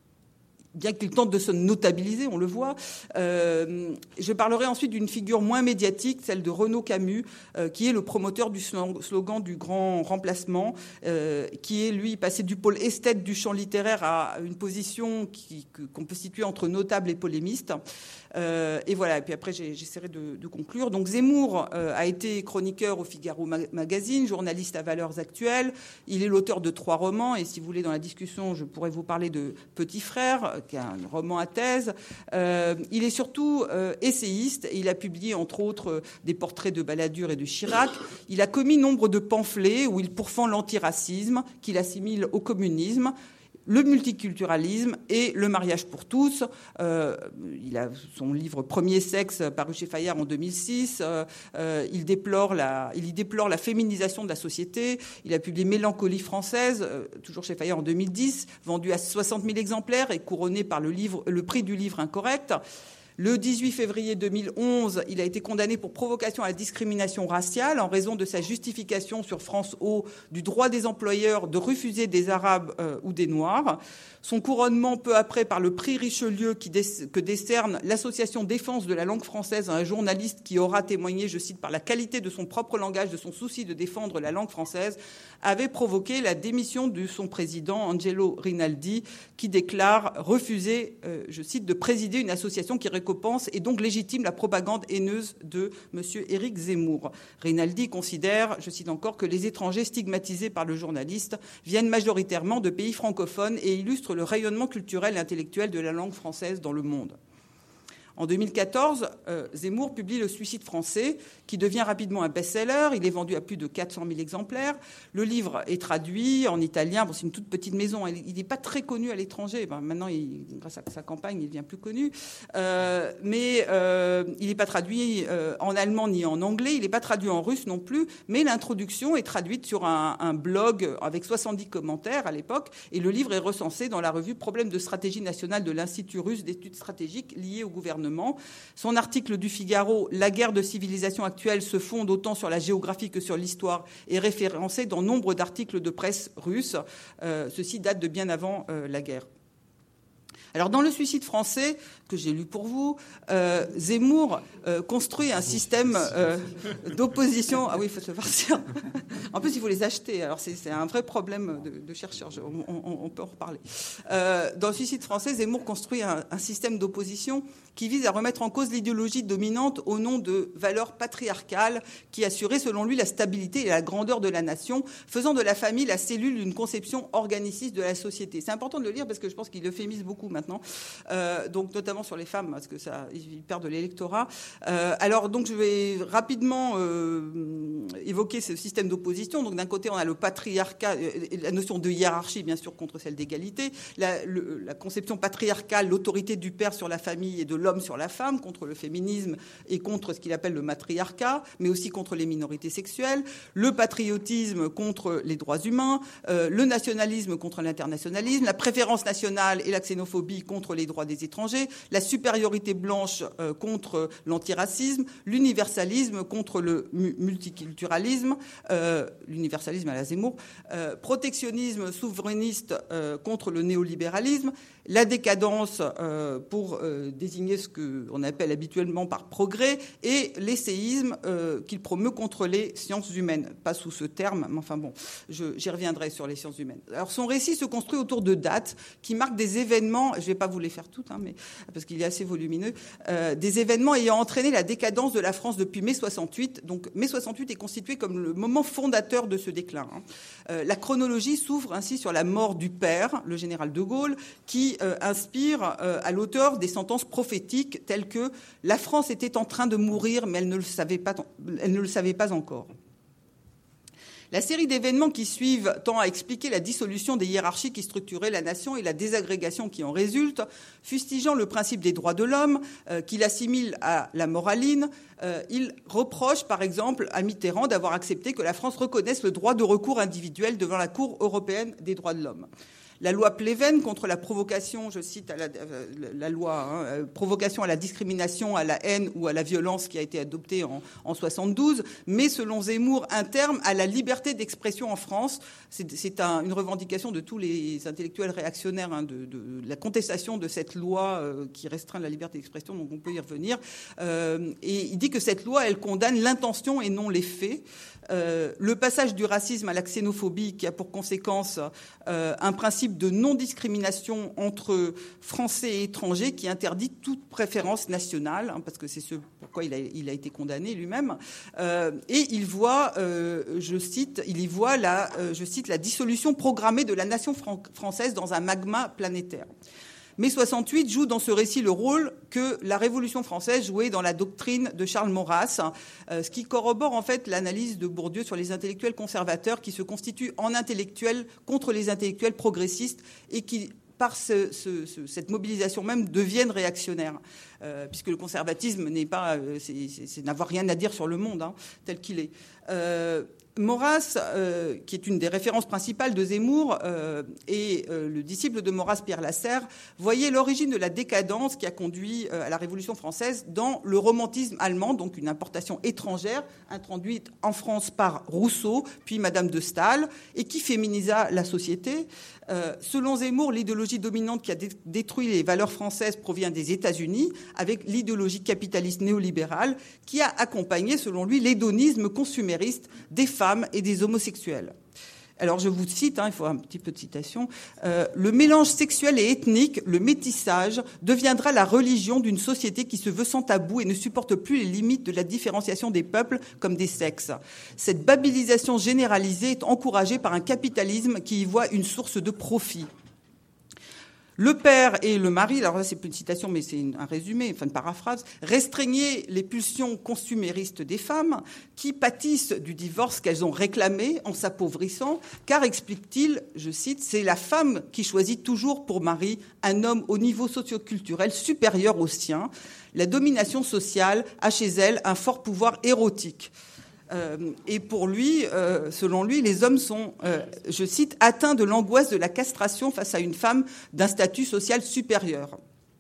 bien qu'il tente de se notabiliser, on le voit. Euh, je parlerai ensuite d'une figure moins médiatique, celle de Renaud Camus, euh, qui est le promoteur du slogan du grand remplacement, euh, qui est, lui, passé du pôle esthète du champ littéraire à une position qui, que, qu'on peut situer entre notable et polémiste. Euh, et voilà, et puis après j'essaierai de, de conclure. Donc Zemmour euh, a été chroniqueur au Figaro Magazine, journaliste à Valeurs Actuelles. Il est l'auteur de trois romans, et si vous voulez, dans la discussion, je pourrais vous parler de Petit Frère, qui est un roman à thèse. Euh, il est surtout euh, essayiste, et il a publié, entre autres, euh, des portraits de Balladur et de Chirac. Il a commis nombre de pamphlets où il pourfend l'antiracisme, qu'il assimile au communisme. le multiculturalisme et le mariage pour tous. Euh, il a son livre Premier sexe, paru chez Fayard en deux mille six. Euh, euh, il, déplore la, il y déplore la féminisation de la société. Il a publié Mélancolie française, euh, toujours chez Fayard en deux mille dix, vendu à soixante mille exemplaires et couronné par le, livre, le prix du livre incorrect. Le dix-huit février deux mille onze, il a été condamné pour provocation à la discrimination raciale en raison de sa justification sur France O du droit des employeurs de refuser des Arabes euh, ou des Noirs. Son couronnement peu après par le prix Richelieu qui dé- que décerne l'association Défense de la langue française à un journaliste qui aura témoigné, je cite, par la qualité de son propre langage, de son souci de défendre la langue française, avait provoqué la démission de son président Angelo Rinaldi qui déclare refuser, euh, je cite, de présider une association qui récompense et donc légitime la propagande haineuse de M. Éric Zemmour. Rinaldi considère, je cite encore, que les étrangers stigmatisés par le journaliste viennent majoritairement de pays francophones et illustrent le rayonnement culturel et intellectuel de la langue française dans le monde. En deux mille quatorze, euh, Zemmour publie Le Suicide français, qui devient rapidement un best-seller. Il est vendu à plus de quatre cent mille exemplaires. Le livre est traduit en italien. Bon, c'est une toute petite maison. Il n'est pas très connu à l'étranger. Ben, maintenant, il, grâce à sa campagne, il devient plus connu. Euh, mais euh, il n'est pas traduit euh, en allemand ni en anglais. Il n'est pas traduit en russe non plus. Mais l'introduction est traduite sur un, un blog avec soixante-dix commentaires à l'époque. Et le livre est recensé dans la revue Problèmes de stratégie nationale de l'Institut russe d'études stratégiques liées au gouvernement. Son article du Figaro, La guerre de civilisation actuelle se fonde autant sur la géographie que sur l'histoire, est référencé dans nombre d'articles de presse russes. Euh, ceci date de bien avant euh, la guerre. Alors, dans Le Suicide français, que j'ai lu pour vous, euh, Zemmour euh, construit un système euh, d'opposition. Ah oui, il faut se farcir. En plus, il faut les acheter. Alors, c'est, c'est un vrai problème de, de chercheurs. On, on, on peut en reparler. Euh, dans Le Suicide français, Zemmour construit un, un système d'opposition qui vise à remettre en cause l'idéologie dominante au nom de valeurs patriarcales qui assuraient, selon lui, la stabilité et la grandeur de la nation, faisant de la famille la cellule d'une conception organiciste de la société. C'est important de le lire parce que je pense qu'il euphémise beaucoup maintenant, euh, donc notamment sur les femmes, parce que ça, ils perdent de l'électorat. Euh, alors, donc, je vais rapidement euh, évoquer ce système d'opposition. Donc, d'un côté, on a le patriarcat, la notion de hiérarchie, bien sûr, contre celle d'égalité, la, le, la conception patriarcale, l'autorité du père sur la famille et de l'homme sur la femme, contre le féminisme et contre ce qu'il appelle le matriarcat, mais aussi contre les minorités sexuelles, le patriotisme contre les droits humains, euh, le nationalisme contre l'internationalisme, la préférence nationale et la xénophobie contre les droits des étrangers, la supériorité blanche euh, contre l'antiracisme, l'universalisme contre le mu- multiculturalisme, euh, l'universalisme à la Zemmour, euh, protectionnisme souverainiste euh, contre le néolibéralisme, la décadence euh, pour euh, désigner ce qu'on appelle habituellement par progrès, et l'essayisme euh, qu'il promeut contre les sciences humaines. Pas sous ce terme, mais enfin bon, je, j'y reviendrai sur les sciences humaines. Alors son récit se construit autour de dates qui marquent des événements, je ne vais pas vous les faire toutes, hein, mais, parce qu'il est assez volumineux, euh, des événements ayant entraîné la décadence de la France depuis mai soixante-huit. Donc mai soixante-huit est constitué comme le moment fondateur de ce déclin. Hein. Euh, la chronologie s'ouvre ainsi sur la mort du père, le général de Gaulle, qui euh, inspire euh, à l'auteur des sentences prophétiques telles que « La France était en train de mourir, mais elle ne le savait pas, elle ne le savait pas encore ». La série d'événements qui suivent tend à expliquer la dissolution des hiérarchies qui structuraient la nation et la désagrégation qui en résulte, fustigeant le principe des droits de l'homme, euh, qu'il assimile à la moraline. Euh, il reproche, par exemple, à Mitterrand d'avoir accepté que la France reconnaisse le droit de recours individuel devant la Cour européenne des droits de l'homme. La loi Pleven contre la provocation, je cite à la, euh, la loi, hein, euh, provocation à la discrimination, à la haine ou à la violence qui a été adoptée en, en soixante-douze, mais selon Zemmour, un terme à la liberté d'expression en France. C'est, c'est un, une revendication de tous les intellectuels réactionnaires, hein, de, de, de la contestation de cette loi euh, qui restreint la liberté d'expression, donc on peut y revenir. Euh, et il dit que cette loi, elle condamne l'intention et non les faits. Euh, le passage du racisme à la xénophobie qui a pour conséquence euh, un principe de non-discrimination entre Français et étrangers qui interdit toute préférence nationale, hein, parce que c'est ce pourquoi il a, il a été condamné lui-même. Euh, et il voit, euh, je cite, il y voit la, euh, je cite, la dissolution programmée de la nation fran- française dans un magma planétaire. Mai soixante-huit joue dans ce récit le rôle que la Révolution française jouait dans la doctrine de Charles Maurras, euh, ce qui corrobore en fait l'analyse de Bourdieu sur les intellectuels conservateurs qui se constituent en intellectuels contre les intellectuels progressistes et qui, par ce, ce, ce, cette mobilisation même, deviennent réactionnaires. Euh, puisque le conservatisme n'est pas, euh, c'est, c'est, c'est n'avoir rien à dire sur le monde hein, tel qu'il est. Euh, Maurras, euh, qui est une des références principales de Zemmour, euh, et euh, le disciple de Maurras, Pierre Lasserre, voyait l'origine de la décadence qui a conduit euh, à la Révolution française dans le romantisme allemand, donc une importation étrangère introduite en France par Rousseau, puis Madame de Staël, et qui féminisa la société. Euh, selon Zemmour, l'idéologie dominante qui a dé- détruit les valeurs françaises provient des États-Unis, avec l'idéologie capitaliste néolibérale qui a accompagné, selon lui, l'hédonisme consumériste des femmes et des homosexuels. Alors je vous cite, hein, il faut un petit peu de citation, euh, « Le mélange sexuel et ethnique, le métissage, deviendra la religion d'une société qui se veut sans tabou et ne supporte plus les limites de la différenciation des peuples comme des sexes. Cette babilisation généralisée est encouragée par un capitalisme qui y voit une source de profit. » Le père et le mari, alors là c'est plus une citation mais c'est un résumé, enfin une paraphrase, restreignaient les pulsions consuméristes des femmes qui pâtissent du divorce qu'elles ont réclamé en s'appauvrissant, car, explique-t-il, je cite, c'est la femme qui choisit toujours pour mari un homme au niveau socio-culturel supérieur au sien. La domination sociale a chez elle un fort pouvoir érotique. Euh, et pour lui, euh, selon lui, les hommes sont, euh, je cite, atteints de l'angoisse de la castration face à une femme d'un statut social supérieur.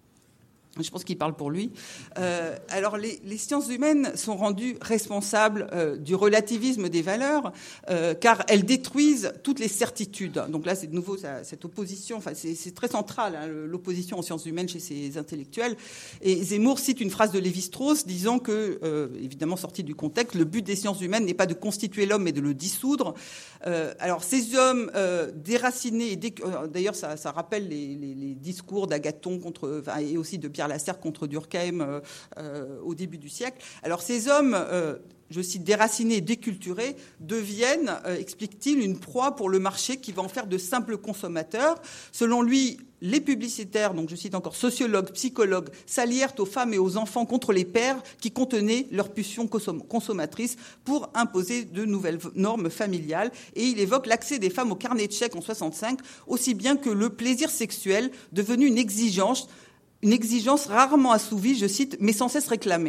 Je pense qu'il parle pour lui. Euh, alors, les, les sciences humaines sont rendues responsables euh, du relativisme des valeurs, euh, car elles détruisent toutes les certitudes. Donc là, c'est de nouveau ça, cette opposition. Enfin, c'est, c'est très central, hein, l'opposition aux sciences humaines chez ces intellectuels. Et Zemmour cite une phrase de Lévi-Strauss disant que, euh, évidemment sortie du contexte, le but des sciences humaines n'est pas de constituer l'homme, mais de le dissoudre. Euh, alors, ces hommes euh, déracinés, et dé... d'ailleurs, ça, ça rappelle les, les, les discours d'Agathon contre, enfin, et aussi de Pierre Lasserre contre Durkheim euh, euh, au début du siècle. Alors ces hommes, euh, je cite, déracinés et déculturés, deviennent, euh, explique-t-il, une proie pour le marché qui va en faire de simples consommateurs. Selon lui, les publicitaires, donc je cite encore, sociologues, psychologues, s'allièrent aux femmes et aux enfants contre les pères qui contenaient leurs pulsions consommatrices pour imposer de nouvelles normes familiales. Et il évoque l'accès des femmes au carnet de chèques en soixante-cinq, aussi bien que le plaisir sexuel devenu une exigence Une exigence rarement assouvie, je cite, mais sans cesse réclamée.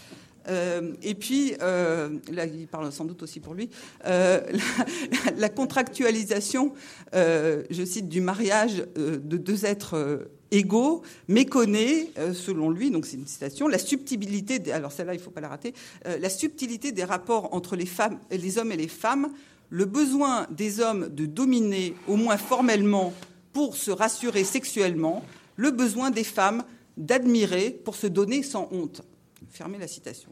Euh, et puis, euh, là, il parle sans doute aussi pour lui, euh, la, la contractualisation, euh, je cite, du mariage euh, de deux êtres euh, égaux méconnaît, euh, selon lui, donc c'est une citation, la subtilité, des, alors celle-là, il ne faut pas la rater, euh, la subtilité des rapports entre les femmes, les hommes et les femmes, le besoin des hommes de dominer, au moins formellement, pour se rassurer sexuellement, le besoin des femmes d'admirer pour se donner sans honte. Fermez la citation.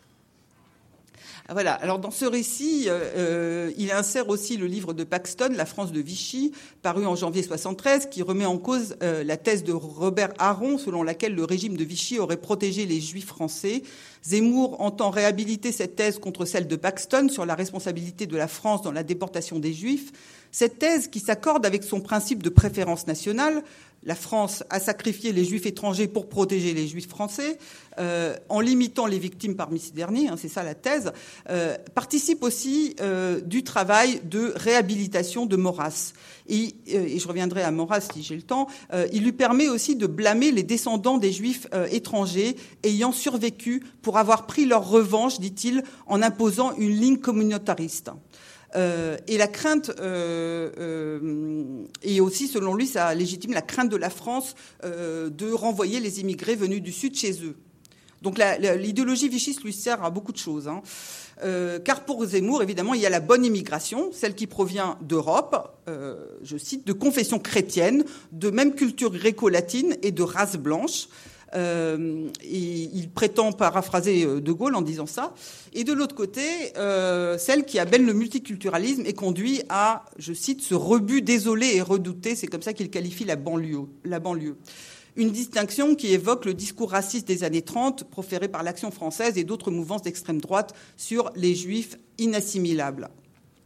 Voilà. Alors dans ce récit, euh, il insère aussi le livre de Paxton, La France de Vichy, paru en janvier soixante-treize, qui remet en cause euh, la thèse de Robert Aron, selon laquelle le régime de Vichy aurait protégé les Juifs français. Zemmour entend réhabiliter cette thèse contre celle de Paxton sur la responsabilité de la France dans la déportation des Juifs. Cette thèse, qui s'accorde avec son principe de préférence nationale, la France a sacrifié les Juifs étrangers pour protéger les Juifs français, euh, en limitant les victimes parmi ces derniers, hein, c'est ça la thèse, euh, participe aussi euh, du travail de réhabilitation de Maurras. Et, euh, et je reviendrai à Maurras si j'ai le temps, euh, il lui permet aussi de blâmer les descendants des Juifs euh, étrangers ayant survécu pour avoir pris leur revanche, dit-il, en imposant une ligne communautariste. Euh, et la crainte, euh, euh, et aussi, selon lui, ça légitime la crainte de la France euh, de renvoyer les immigrés venus du Sud chez eux. Donc la, la, l'idéologie vichiste lui sert à beaucoup de choses. Hein. Euh, car pour Zemmour, évidemment, il y a la bonne immigration, celle qui provient d'Europe, euh, je cite, de confession chrétienne, de même culture gréco-latine et de race blanche. Euh, et il prétend paraphraser De Gaulle en disant ça. Et de l'autre côté, euh, celle qui abelle le multiculturalisme et conduit à, je cite, ce rebut désolé et redouté, c'est comme ça qu'il qualifie la banlieue. La banlieue. Une distinction qui évoque le discours raciste des années trente, proféré par l'Action française et d'autres mouvances d'extrême droite sur les juifs inassimilables.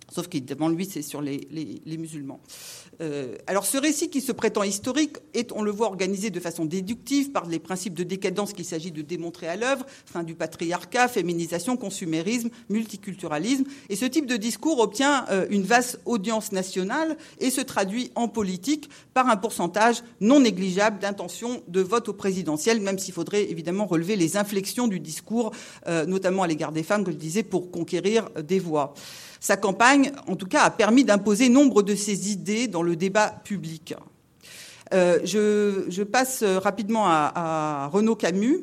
Sauf qu'évidemment, lui, c'est sur les, les, les musulmans. Euh, alors, ce récit qui se prétend historique est, on le voit, organisé de façon déductive par les principes de décadence qu'il s'agit de démontrer à l'œuvre, fin du patriarcat, féminisation, consumérisme, multiculturalisme. Et ce type de discours obtient euh, une vaste audience nationale et se traduit en politique par un pourcentage non négligeable d'intention de vote au présidentiel, même s'il faudrait évidemment relever les inflexions du discours, euh, notamment à l'égard des femmes, que je disais, pour conquérir des voix. Sa campagne, en tout cas, a permis d'imposer nombre de ses idées dans le débat public. Euh, je, je passe rapidement à, à Renaud Camus,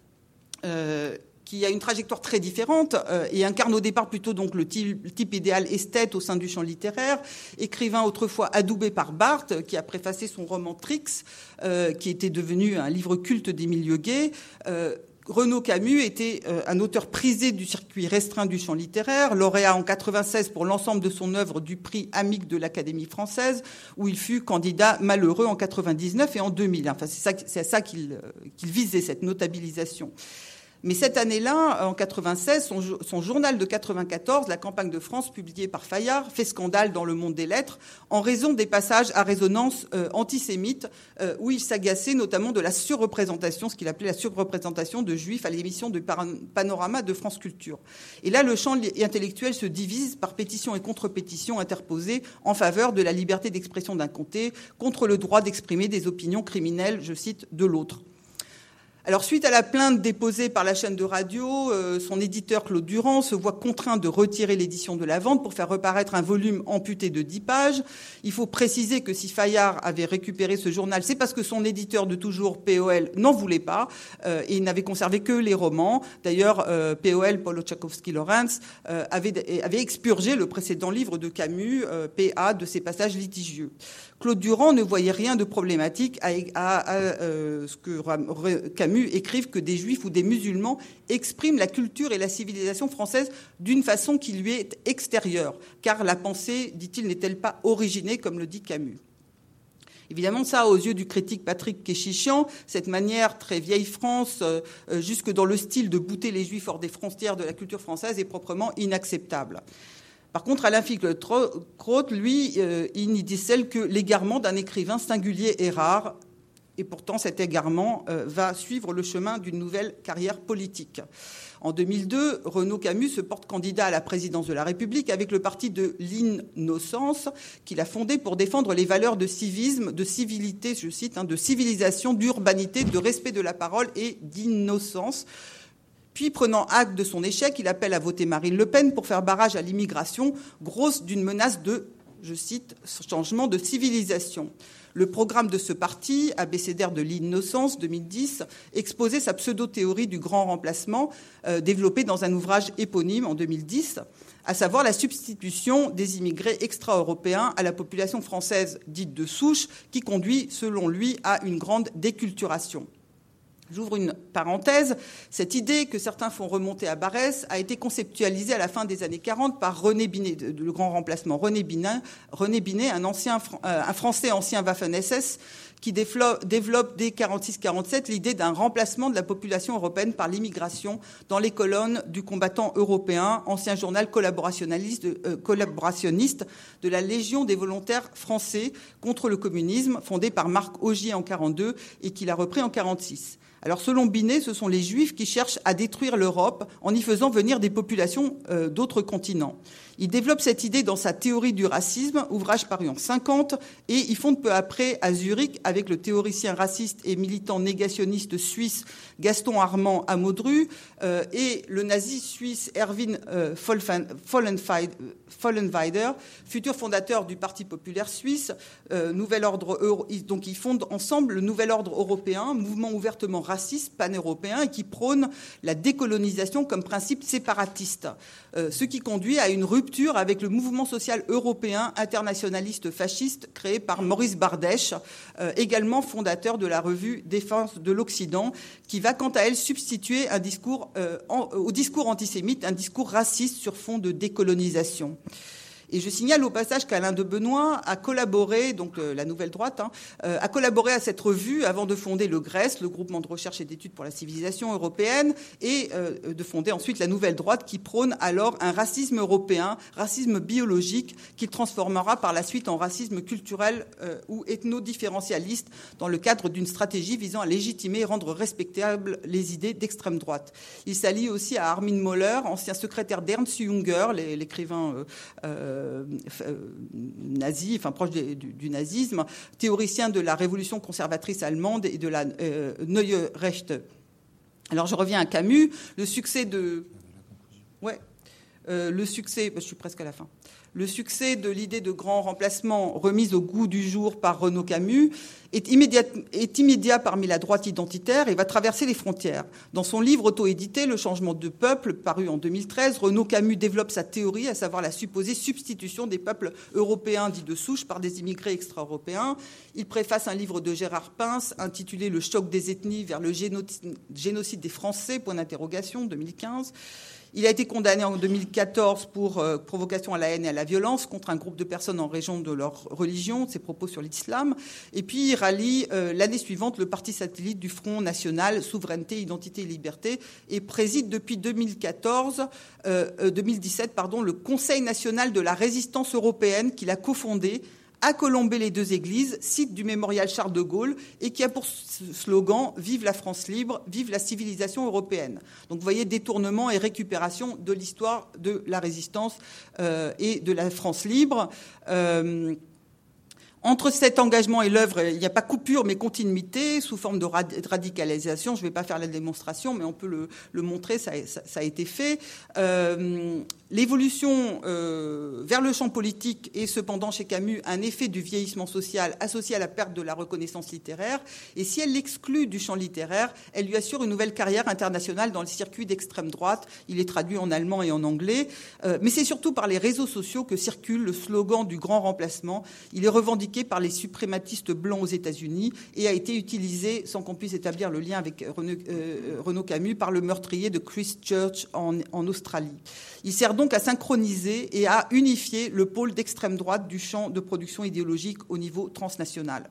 euh, qui a une trajectoire très différente euh, et incarne au départ plutôt donc le type, le type idéal esthète au sein du champ littéraire, écrivain autrefois adoubé par Barthes, qui a préfacé son roman Trix, euh, qui était devenu un livre culte des milieux gays. Euh, Renaud Camus était euh, un auteur prisé du circuit restreint du champ littéraire, lauréat en quatre-vingt-seize pour l'ensemble de son œuvre du prix Amique de l'Académie française, où il fut candidat malheureux en quatre-vingt-dix-neuf et en deux mille. Enfin, c'est ça, c'est à ça qu'il, euh, qu'il visait, cette notabilisation. Mais cette année-là, en quatre-vingt-seize, son, son journal de quatre-vingt-quatorze, La campagne de France, publié par Fayard, fait scandale dans le monde des lettres en raison des passages à résonance euh, antisémite euh, où il s'agaçait notamment de la surreprésentation, ce qu'il appelait la surreprésentation de juifs à l'émission de Panorama de France Culture. Et là, le champ intellectuel se divise par pétition et contre-pétition interposées en faveur de la liberté d'expression d'un côté, contre le droit d'exprimer des opinions criminelles, je cite, de l'autre. Alors, suite à la plainte déposée par la chaîne de radio, euh, son éditeur Claude Durand se voit contraint de retirer l'édition de la vente pour faire reparaître un volume amputé de dix pages. Il faut préciser que si Fayard avait récupéré ce journal, c'est parce que son éditeur de toujours, P O L, n'en voulait pas euh, et il n'avait conservé que les romans. D'ailleurs, euh, P O L, Paul Oczachowski-Lawrence, euh, avait, avait expurgé le précédent livre de Camus, euh, P A, de ses passages litigieux. Claude Durand ne voyait rien de problématique à, à, à euh, ce que Camus écrive que des juifs ou des musulmans expriment la culture et la civilisation française d'une façon qui lui est extérieure, car la pensée, dit-il, n'est-elle pas originée, comme le dit Camus. Évidemment, ça, aux yeux du critique Patrick Kéchichian, cette manière très vieille France, euh, jusque dans le style de bouter les juifs hors des frontières de la culture française, est proprement inacceptable. Par contre, Alain Finkielkraut, lui, euh, il n'y décèle que l'égarement d'un écrivain singulier et rare. Et pourtant, cet égarement euh, va suivre le chemin d'une nouvelle carrière politique. En deux mille deux, Renaud Camus se porte candidat à la présidence de la République avec le parti de l'innocence qu'il a fondé pour défendre les valeurs de civisme, de civilité, je cite, hein, de civilisation, d'urbanité, de respect de la parole et d'innocence. Puis, prenant acte de son échec, il appelle à voter Marine Le Pen pour faire barrage à l'immigration, grosse d'une menace de, je cite, changement de civilisation. Le programme de ce parti, abécédaire de l'innocence deux mille dix, exposait sa pseudo-théorie du grand remplacement, euh, développée dans un ouvrage éponyme en deux mille dix, à savoir la substitution des immigrés extra-européens à la population française dite de souche, qui conduit, selon lui, à une grande déculturation. J'ouvre une parenthèse. Cette idée que certains font remonter à Barrès a été conceptualisée à la fin des années quarante par René Binet, le grand remplacement. René Binet, René Binet un, ancien, un Français ancien Waffen-S S, qui développe dès quarante-six quarante-sept l'idée d'un remplacement de la population européenne par l'immigration dans les colonnes du combattant européen, ancien journal collaborationniste, euh, collaborationniste de la Légion des volontaires français contre le communisme, fondé par Marc Augier en quarante-deux et qu'il a repris en quarante-six. Alors, selon Binet, ce sont les Juifs qui cherchent à détruire l'Europe en y faisant venir des populations euh, d'autres continents. Il développe cette idée dans sa théorie du racisme, ouvrage paru en cinquante, et il fonde peu après à Zurich avec le théoricien raciste et militant négationniste suisse Gaston Armand Amodru euh, et le nazi suisse Erwin euh, Vollenweider, futur fondateur du Parti populaire suisse. Euh, nouvel ordre Euro... Donc, ils fondent ensemble le Nouvel Ordre européen, mouvement ouvertement raciste, pan-européen, et qui prône la décolonisation comme principe séparatiste, euh, ce qui conduit à une rupture avec le mouvement social européen internationaliste fasciste créé par Maurice Bardèche, euh, également fondateur de la revue Défense de l'Occident, qui va quant à elle substituer un discours, euh, en, au discours antisémite un discours raciste sur fond de décolonisation. Et je signale au passage qu'Alain de Benoît a collaboré, donc euh, la Nouvelle Droite, hein, euh, a collaboré à cette revue avant de fonder le G R E S, le Groupement de recherche et d'études pour la civilisation européenne, et euh, de fonder ensuite la Nouvelle Droite qui prône alors un racisme européen, racisme biologique, qu'il transformera par la suite en racisme culturel euh, ou ethno-différentialiste dans le cadre d'une stratégie visant à légitimer et rendre respectables les idées d'extrême droite. Il s'allie aussi à Armin Mohler, ancien secrétaire d'Ernst Jünger, l'écrivain euh, euh, nazi, enfin proche du, du nazisme, théoricien de la révolution conservatrice allemande et de la euh, Neue Rechte. Alors je reviens à Camus, le succès de... Ouais, euh, le succès... Je suis presque à la fin. Le succès de l'idée de grand remplacement remise au goût du jour par Renaud Camus est immédiat, est immédiat parmi la droite identitaire et va traverser les frontières. Dans son livre auto-édité, Le changement de peuple, paru en deux mille treize, Renaud Camus développe sa théorie, à savoir la supposée substitution des peuples européens dits de souche par des immigrés extra-européens. Il préface un livre de Gérard Pince intitulé « Le choc des ethnies vers le génocide des Français », point d'interrogation, deux mille quinze. Il a été condamné en deux mille quatorze pour euh, provocation à la haine et à la violence contre un groupe de personnes en raison de leur religion, ses propos sur l'islam. Et puis il rallie euh, l'année suivante le parti satellite du Front National, Souveraineté, Identité et Liberté, et préside depuis deux mille quatorze, euh, euh, deux mille dix-sept pardon, le Conseil national de la résistance européenne qu'il a cofondé à Colombey-les-Deux-Églises, site du mémorial Charles de Gaulle, et qui a pour slogan « Vive la France libre, vive la civilisation européenne ». Donc vous voyez, détournement et récupération de l'histoire de la résistance euh, et de la France libre. Euh, Entre cet engagement et l'œuvre, il n'y a pas coupure, mais continuité, sous forme de radicalisation. Je ne vais pas faire la démonstration, mais on peut le, le montrer, ça, ça, ça a été fait. Euh, L'évolution euh, vers le champ politique est cependant chez Camus un effet du vieillissement social associé à la perte de la reconnaissance littéraire. Et si elle l'exclut du champ littéraire, elle lui assure une nouvelle carrière internationale dans le circuit d'extrême droite. Il est traduit en allemand et en anglais. Euh, mais c'est surtout par les réseaux sociaux que circule le slogan du grand remplacement. Il est revendiqué par les suprématistes blancs aux États-Unis et a été utilisé, sans qu'on puisse établir le lien avec Renaud, euh, Renaud Camus, par le meurtrier de Christchurch en, en Australie. Il sert donc à synchroniser et à unifier le pôle d'extrême droite du champ de production idéologique au niveau transnational.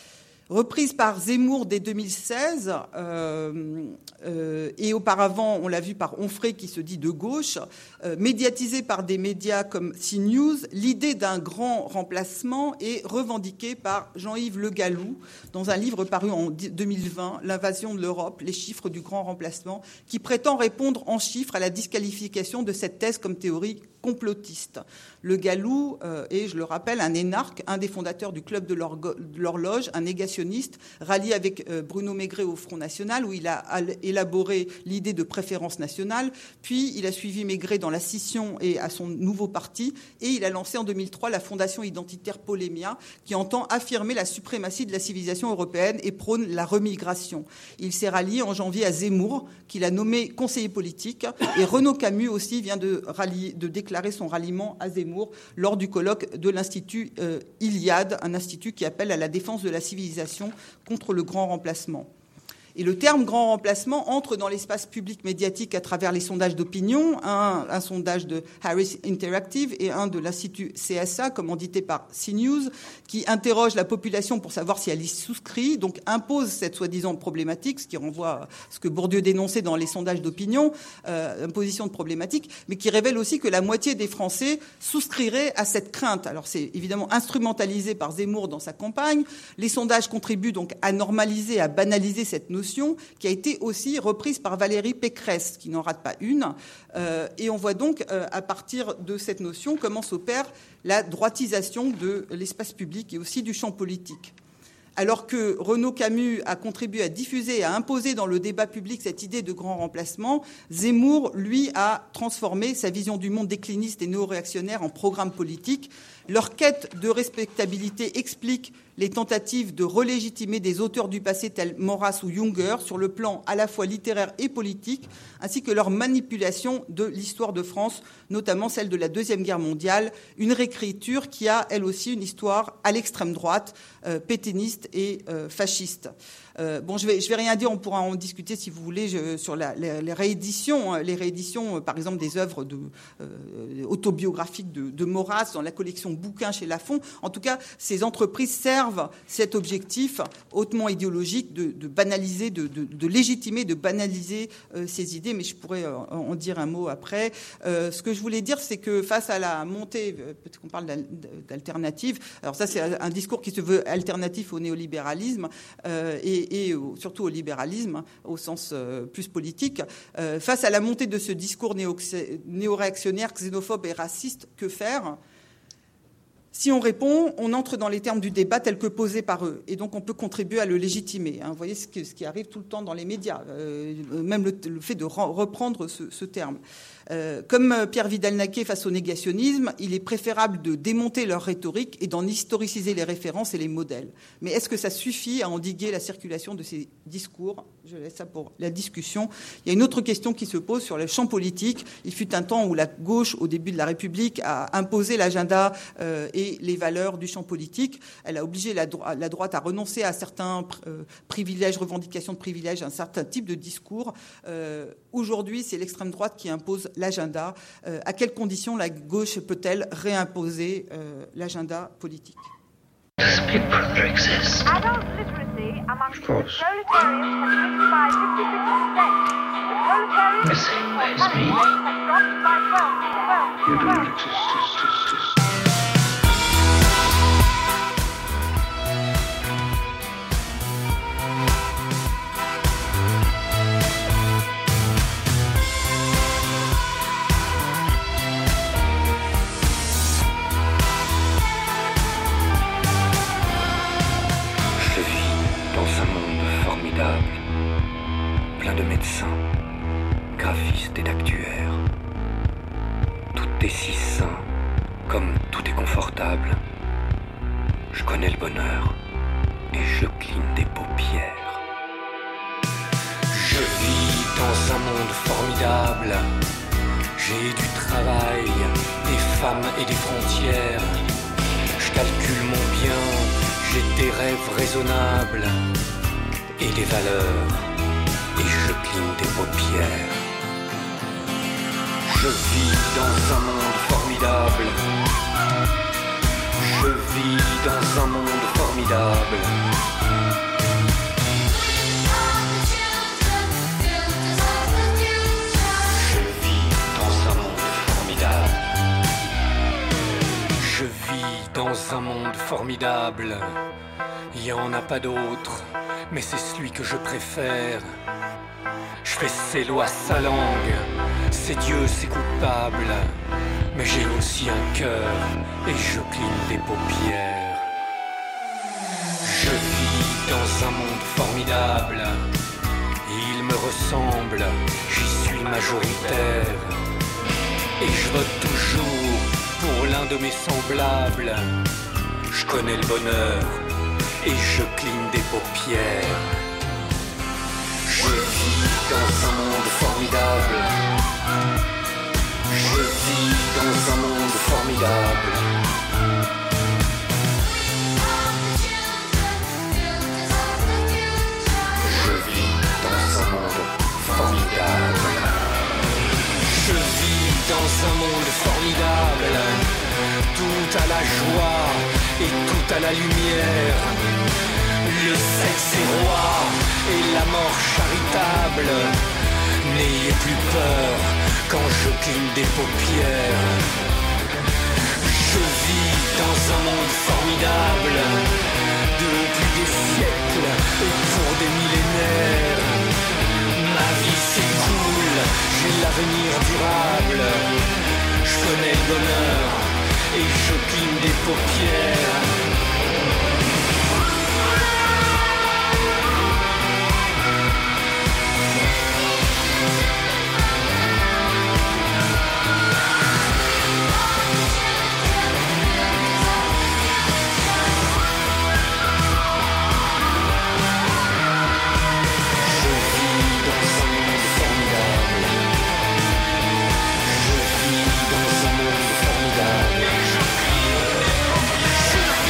Reprise par Zemmour dès deux mille seize, euh, euh, et auparavant, on l'a vu par Onfray qui se dit de gauche, euh, médiatisée par des médias comme CNews, l'idée d'un grand remplacement est revendiquée par Jean-Yves Le Gallou dans un livre paru en deux mille vingt, L'invasion de l'Europe, les chiffres du grand remplacement, qui prétend répondre en chiffres à la disqualification de cette thèse comme théorie complotiste. Le Gallou euh, est, je le rappelle, un énarque, un des fondateurs du Club de l'Horloge, un négationniste, rallié avec euh, Bruno Maigret au Front National, où il a élaboré l'idée de préférence nationale, puis il a suivi Maigret dans la scission et à son nouveau parti, et il a lancé en deux mille trois la fondation identitaire Polémia, qui entend affirmer la suprématie de la civilisation européenne et prône la remigration. Il s'est rallié en janvier à Zemmour, qu'il a nommé conseiller politique, et Renaud Camus aussi vient de, rallier, de déclarer son ralliement à Zemmour lors du colloque de l'Institut euh, Iliade, un institut qui appelle à la défense de la civilisation contre le grand remplacement. Et le terme grand remplacement entre dans l'espace public médiatique à travers les sondages d'opinion, un, un sondage de Harris Interactive et un de l'Institut C S A, commandité par CNews, qui interroge la population pour savoir si elle y souscrit, donc impose cette soi-disant problématique, ce qui renvoie à ce que Bourdieu dénonçait dans les sondages d'opinion, euh, imposition de problématique, mais qui révèle aussi que la moitié des Français souscriraient à cette crainte. Alors c'est évidemment instrumentalisé par Zemmour dans sa campagne. Les sondages contribuent donc à normaliser, à banaliser cette notion, qui a été aussi reprise par Valérie Pécresse, qui n'en rate pas une. Euh, et on voit donc, euh, à partir de cette notion, comment s'opère la droitisation de l'espace public et aussi du champ politique. Alors que Renaud Camus a contribué à diffuser et à imposer dans le débat public cette idée de grand remplacement, Zemmour, lui, a transformé sa vision du monde décliniste et néo-réactionnaire en programme politique. Leur quête de respectabilité explique les tentatives de relégitimer des auteurs du passé tels Maurras ou Jünger sur le plan à la fois littéraire et politique, ainsi que leur manipulation de l'histoire de France, notamment celle de la Deuxième Guerre mondiale, une réécriture qui a, elle aussi, une histoire à l'extrême droite, euh, pétainiste et euh, fasciste. Euh, bon, je vais, je vais rien dire, on pourra en discuter si vous voulez je, sur la, les, les rééditions, les rééditions, par exemple des œuvres de, euh, autobiographiques de, de Maurras dans la collection Bouquins chez Lafon. En tout cas, ces entreprises servent cet objectif hautement idéologique de, de banaliser, de, de, de légitimer, de banaliser euh, ces idées. Mais je pourrais euh, en dire un mot après. Euh, ce que je voulais dire, c'est que face à la montée, peut-être qu'on parle d'alternative. Alors ça, c'est un discours qui se veut alternatif au néolibéralisme euh, et, et au, surtout au libéralisme au sens euh, plus politique. Euh, face à la montée de ce discours néo-réactionnaire, xénophobe et raciste, que faire ? Si on répond, on entre dans les termes du débat tels que posés par eux. Et donc, on peut contribuer à le légitimer. Hein. Vous voyez ce, que, ce qui arrive tout le temps dans les médias, euh, même le, le fait de re- reprendre ce, ce terme. Euh, comme Pierre Vidal-Naquet face au négationnisme, il est préférable de démonter leur rhétorique et d'en historiciser les références et les modèles. Mais est-ce que ça suffit à endiguer la circulation de ces discours ? Je laisse ça pour la discussion. Il y a une autre question qui se pose sur le champ politique. Il fut un temps où la gauche, au début de la République, a imposé l'agenda euh, et les valeurs du champ politique. Elle a obligé la, dro- la droite à renoncer à certains euh, privilèges, revendications de privilèges, un certain type de discours. Euh, aujourd'hui, c'est l'extrême droite qui impose l'agenda. Euh, à quelles conditions la gauche peut-elle réimposer euh, l'agenda politique ? Split brother exists. Adult literacy among Of course. proletarians has risen by fifty-six percent. The proletariat Missing waves me. has dropped by twelve, You do twelve, not exist, exist, exist. Je vis dans un monde formidable, plein de médecins, graphistes et d'actuaires. Tout est si sain, comme tout est confortable. Je connais le bonheur et je cligne des paupières. Je vis dans un monde formidable. J'ai du travail, des femmes et des frontières. Je calcule mon bien, j'ai des rêves raisonnables et des valeurs, et je cligne des paupières. Je vis dans un monde formidable. Je vis dans un monde formidable. Je vis dans un monde formidable. Je vis dans un monde formidable. Il n'y en a pas d'autre, mais c'est celui que je préfère. Je fais ses lois sa langue, c'est Dieu, c'est coupable. Mais j'ai aussi un cœur et je cligne des paupières. Je vis dans un monde formidable. Il me ressemble, j'y suis majoritaire. Et je vote toujours pour l'un de mes semblables. Je connais le bonheur et je cligne des paupières. Je vis dans un monde formidable. Je vis dans un monde formidable. Je vis dans un monde formidable. Je vis dans un monde formidable. Tout à la joie et tout à la lumière. Le sexe est roi et la mort charitable. N'ayez plus peur quand je cligne des paupières. Je vis dans un monde formidable. Depuis des siècles et pour des millénaires. Ma vie s'écoule, j'ai l'avenir durable. Je connais le bonheur et je cligne des paupières. Je vis dans un monde formidable. Je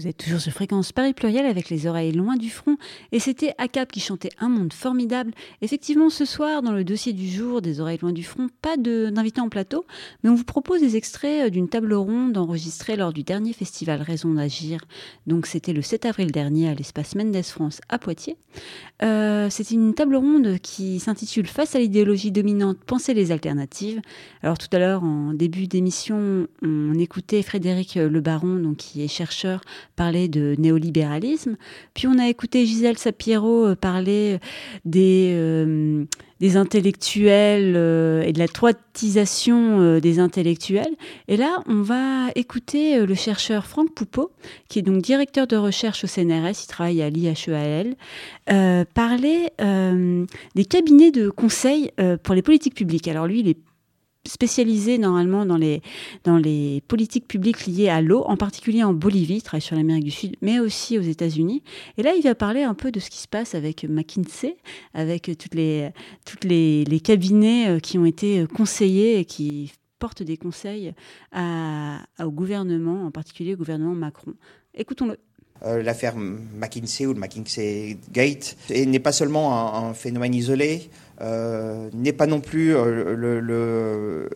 Vous êtes toujours sur Fréquence Paris Pluriel avec les oreilles loin du front. Et c'était A C A P qui chantait Un monde formidable. Effectivement, ce soir, dans le dossier du jour des oreilles loin du front, pas de, d'invités en plateau, mais on vous propose des extraits d'une table ronde enregistrée lors du dernier festival Raison d'Agir. Donc c'était le sept avril dernier à l'espace Mendes France à Poitiers. Euh, c'est une table ronde qui s'intitule Face à l'idéologie dominante, penser les alternatives. Alors tout à l'heure, en début d'émission, on écoutait Frédéric Le Baron, donc, qui est chercheur, parler de néolibéralisme. Puis on a écouté Gisèle Sapiero parler des, euh, des intellectuels euh, et de la droitisation euh, des intellectuels. Et là, on va écouter euh, le chercheur Franck Poupeau, qui est donc directeur de recherche au C N R S, il travaille à l'I H E A L, euh, parler euh, des cabinets de conseil euh, pour les politiques publiques. Alors lui, il est spécialisé normalement dans les, dans les politiques publiques liées à l'eau, en particulier en Bolivie, il travaille sur l'Amérique du Sud, mais aussi aux États-Unis. Et là, il va parler un peu de ce qui se passe avec McKinsey, avec toutes les, toutes les, les cabinets qui ont été conseillés et qui portent des conseils à, au gouvernement, en particulier au gouvernement Macron. Écoutons-le. Euh, l'affaire McKinsey ou le McKinsey Gate et n'est pas seulement un, un phénomène isolé, euh, n'est pas non plus euh, le, le,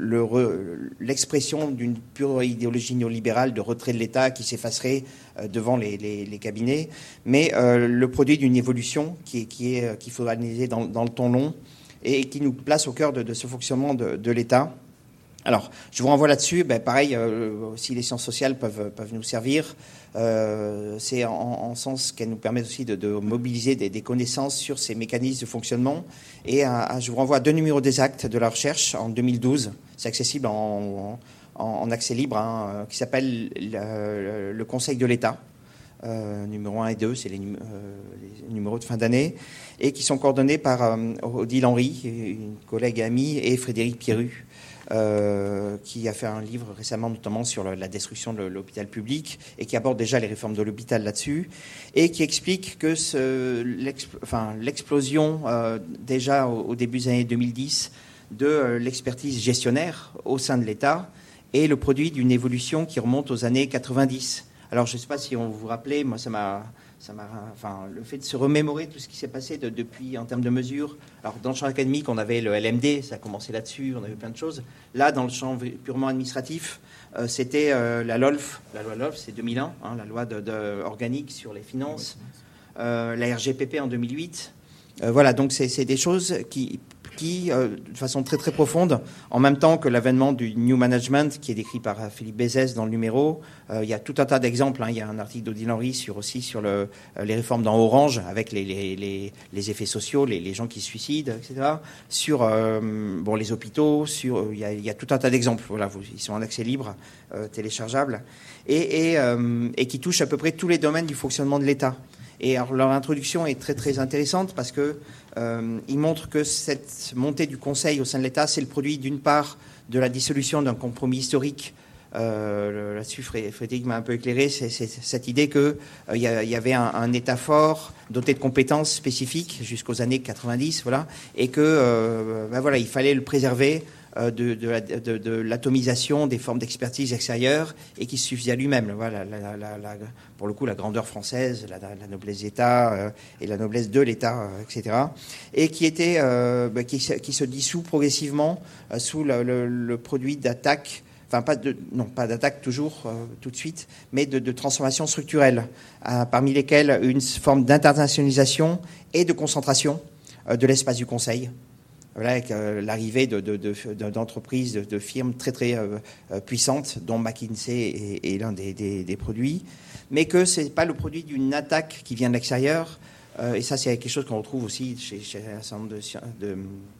le, l'expression d'une pure idéologie néolibérale de retrait de l'État qui s'effacerait euh, devant les, les, les cabinets, mais euh, le produit d'une évolution qui est, qui est, qu'il faut analyser dans, dans le temps long et qui nous place au cœur de, de ce fonctionnement de, de l'État. Alors, je vous renvoie là-dessus. Ben, pareil, euh, si les sciences sociales peuvent, peuvent nous servir, euh, c'est en, en sens qu'elles nous permettent aussi de, de mobiliser des, des connaissances sur ces mécanismes de fonctionnement. Et à, à, je vous renvoie à deux numéros des actes de la recherche en deux mille douze. C'est accessible en, en, en accès libre, hein, qui s'appelle le, le Conseil de l'État. Euh, numéro un et deux, c'est les, numé- euh, les numéros de fin d'année, et qui sont coordonnés par euh, Odile Henry, une collègue et amie, et Frédéric Pierru. Euh, qui a fait un livre récemment notamment sur le, la destruction de l'hôpital public et qui aborde déjà les réformes de l'hôpital là-dessus et qui explique que ce, l'exp, enfin, l'explosion euh, déjà au, au début des années deux mille dix de euh, l'expertise gestionnaire au sein de l'État est le produit d'une évolution qui remonte aux années quatre-vingt-dix. Alors je ne sais pas si on vous rappelez, moi ça m'a... Ça m'a, enfin, le fait de se remémorer tout ce qui s'est passé de, depuis en termes de mesures. Alors, dans le champ académique, on avait le L M D, ça a commencé là-dessus, on avait plein de choses. Là, dans le champ purement administratif, euh, c'était euh, la L O L F. La loi L O L F, c'est deux mille un, hein, la loi de, de, organique sur les finances. Euh, la R G P P en deux mille huit. Euh, voilà, donc c'est, c'est des choses qui, qui euh, de façon très très profonde, en même temps que l'avènement du New Management, qui est décrit par Philippe Bézès dans le numéro. Euh, il y a tout un tas d'exemples. Hein. Il y a un article d'Odile Henry sur, aussi sur le, euh, les réformes dans Orange, avec les, les, les, les effets sociaux, les, les gens qui se suicident, et cetera. Sur euh, bon, les hôpitaux, sur, euh, il, y a, il y a tout un tas d'exemples. Voilà, vous, ils sont en accès libre, euh, téléchargeables, et, et, euh, et qui touchent à peu près tous les domaines du fonctionnement de l'État. Et alors, leur introduction est très très intéressante parce que euh, ils montrent que cette montée du Conseil au sein de l'État, c'est le produit d'une part de la dissolution d'un compromis historique. Euh, là-dessus, Frédéric m'a un peu éclairé. C'est, c'est cette idée que euh, y, a, y avait un, un État fort, doté de compétences spécifiques jusqu'aux années quatre-vingt-dix, voilà, et que euh, ben voilà, il fallait le préserver. De, de, la, de, de l'atomisation des formes d'expertise extérieures et qui se suffisait à lui-même. Voilà, la, la, la, la, pour le coup, la grandeur française, la, la noblesse d'État euh, et la noblesse de l'État, euh, et cetera. Et qui était, euh, bah, qui, qui se dissout progressivement euh, sous le, le, le produit d'attaques. Enfin, pas de, non, pas d'attaque toujours, euh, tout de suite, mais de, de transformations structurelles, euh, parmi lesquelles une forme d'internationalisation et de concentration euh, de l'espace du Conseil. Voilà, avec euh, l'arrivée de, de, de, de, d'entreprises, de, de firmes très très euh, puissantes, dont McKinsey est, est l'un des, des, des produits, mais que ce n'est pas le produit d'une attaque qui vient de l'extérieur. Euh, et ça, c'est quelque chose qu'on retrouve aussi chez, chez un certain nombre de, de,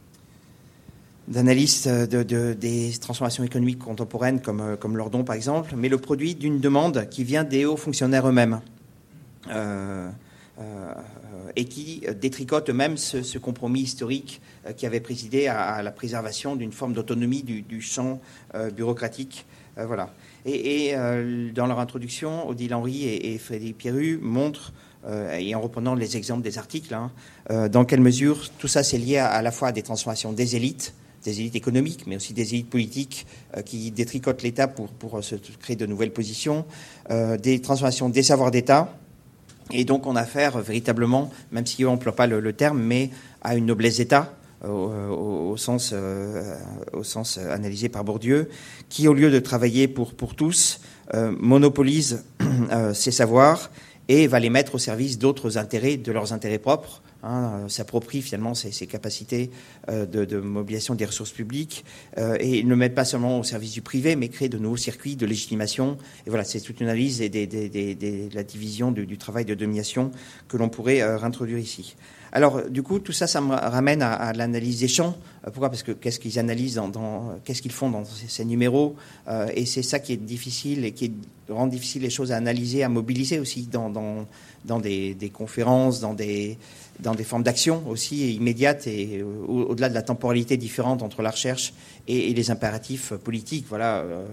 d'analystes de, de, des transformations économiques contemporaines, comme, comme Lordon par exemple, mais le produit d'une demande qui vient des hauts fonctionnaires eux-mêmes. Euh, euh, et qui détricote eux-mêmes ce, ce compromis historique euh, qui avait présidé à, à la préservation d'une forme d'autonomie du, du champ euh, bureaucratique. Euh, voilà. Et, et euh, dans leur introduction, Odile Henry et, et Frédéric Pierru montrent, euh, et en reprenant les exemples des articles, hein, euh, dans quelle mesure tout ça c'est lié à, à la fois à des transformations des élites, des élites économiques, mais aussi des élites politiques euh, qui détricotent l'État pour, pour se créer de nouvelles positions, euh, des transformations des savoirs d'État. Et donc on a affaire véritablement, même si on n'emploie pas le, le terme, mais à une noblesse d'État, au, au, au, sens, euh, au sens analysé par Bourdieu, qui au lieu de travailler pour, pour tous, euh, monopolise euh, ses savoirs et va les mettre au service d'autres intérêts, de leurs intérêts propres, hein, euh, s'approprie finalement ses, ses capacités euh, de, de mobilisation des ressources publiques, euh, et ne met pas seulement au service du privé, mais crée de nouveaux circuits de légitimation. Et voilà, c'est toute une analyse des, des, des, des, des, de la division du, du travail de domination que l'on pourrait euh, réintroduire ici. Alors, du coup, tout ça, ça me ramène à, à l'analyse des champs. Euh, pourquoi ? Parce que qu'est-ce qu'ils analysent, dans, dans, qu'est-ce qu'ils font dans ces, ces numéros euh, et c'est ça qui est difficile et qui est, rend difficile les choses à analyser, à mobiliser aussi dans, dans, dans des, des conférences, dans des, dans des formes d'action aussi immédiates et au, au-delà de la temporalité différente entre la recherche et, et les impératifs politiques. Voilà, euh,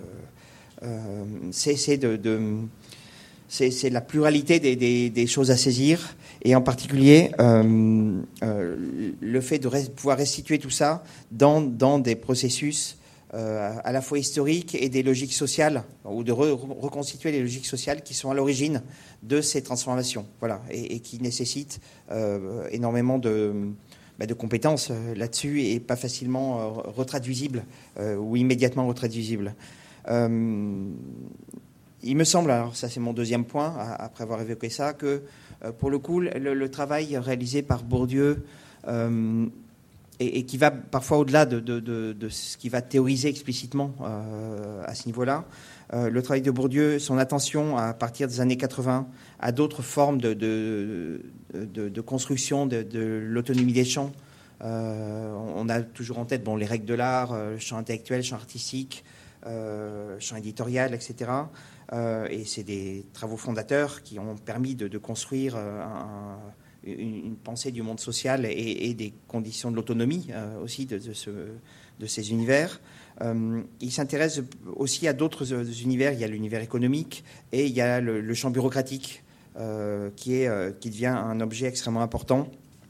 euh, c'est, c'est de... de C'est, c'est la pluralité des, des, des choses à saisir, et en particulier euh, euh, le fait de res- pouvoir restituer tout ça dans, dans des processus euh, à la fois historiques et des logiques sociales, ou de re- reconstituer les logiques sociales qui sont à l'origine de ces transformations, voilà, et, et qui nécessitent euh, énormément de, bah, de compétences euh, là-dessus, et pas facilement euh, retraduisibles euh, ou immédiatement retraduisibles. Euh, Il me semble, alors ça c'est mon deuxième point, après avoir évoqué ça, que euh, pour le coup, le, le travail réalisé par Bourdieu, euh, et, et qui va parfois au-delà de, de, de, de ce qu'il va théoriser explicitement euh, à ce niveau-là, euh, le travail de Bourdieu, son attention à partir des années quatre-vingts à d'autres formes de, de, de, de construction de, de l'autonomie des champs. Euh, on a toujours en tête bon, les règles de l'art, le champ intellectuel, le champ artistique, euh, champ éditorial, et cetera. Euh, et c'est des travaux fondateurs qui ont permis de, de construire un, une, une pensée du monde social et, et des conditions de l'autonomie euh, aussi de, de, ce, de ces univers. Euh, il s'intéresse aussi à d'autres univers. Il y a l'univers économique et il y a le, le champ bureaucratique euh, qui, est, euh, qui devient un objet extrêmement important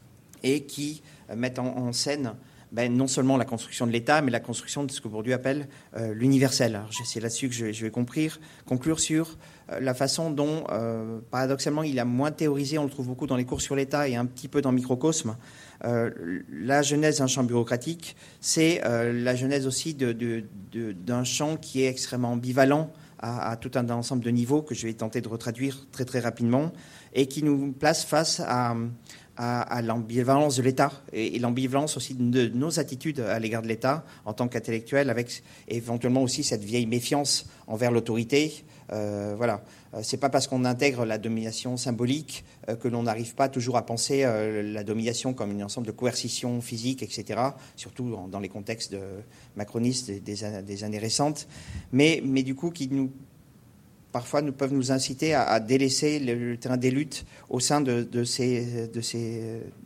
et qui euh, met en, en scène Ben, non seulement la construction de l'État, mais la construction de ce que Bourdieu appelle euh, l'universel. Alors, c'est là-dessus que je, je vais conclure, conclure sur euh, la façon dont, euh, paradoxalement, il a moins théorisé, on le trouve beaucoup dans les cours sur l'État et un petit peu dans Microcosme. Euh, la genèse d'un champ bureaucratique, c'est euh, la genèse aussi de, de, de, d'un champ qui est extrêmement ambivalent à, à tout un ensemble de niveaux que je vais tenter de retraduire très très rapidement et qui nous place face à... À, à l'ambivalence de l'État et, et l'ambivalence aussi de nos attitudes à l'égard de l'État en tant qu'intellectuel, avec éventuellement aussi cette vieille méfiance envers l'autorité. Euh, voilà, c'est pas parce qu'on intègre la domination symbolique euh, que l'on n'arrive pas toujours à penser euh, la domination comme un ensemble de coercition physique, et cetera. Surtout dans les contextes de macronistes des, des, des années récentes, mais, mais du coup qui nous parfois nous peuvent nous inciter à, à délaisser le, le terrain des luttes au sein de, de, ces, de, ces,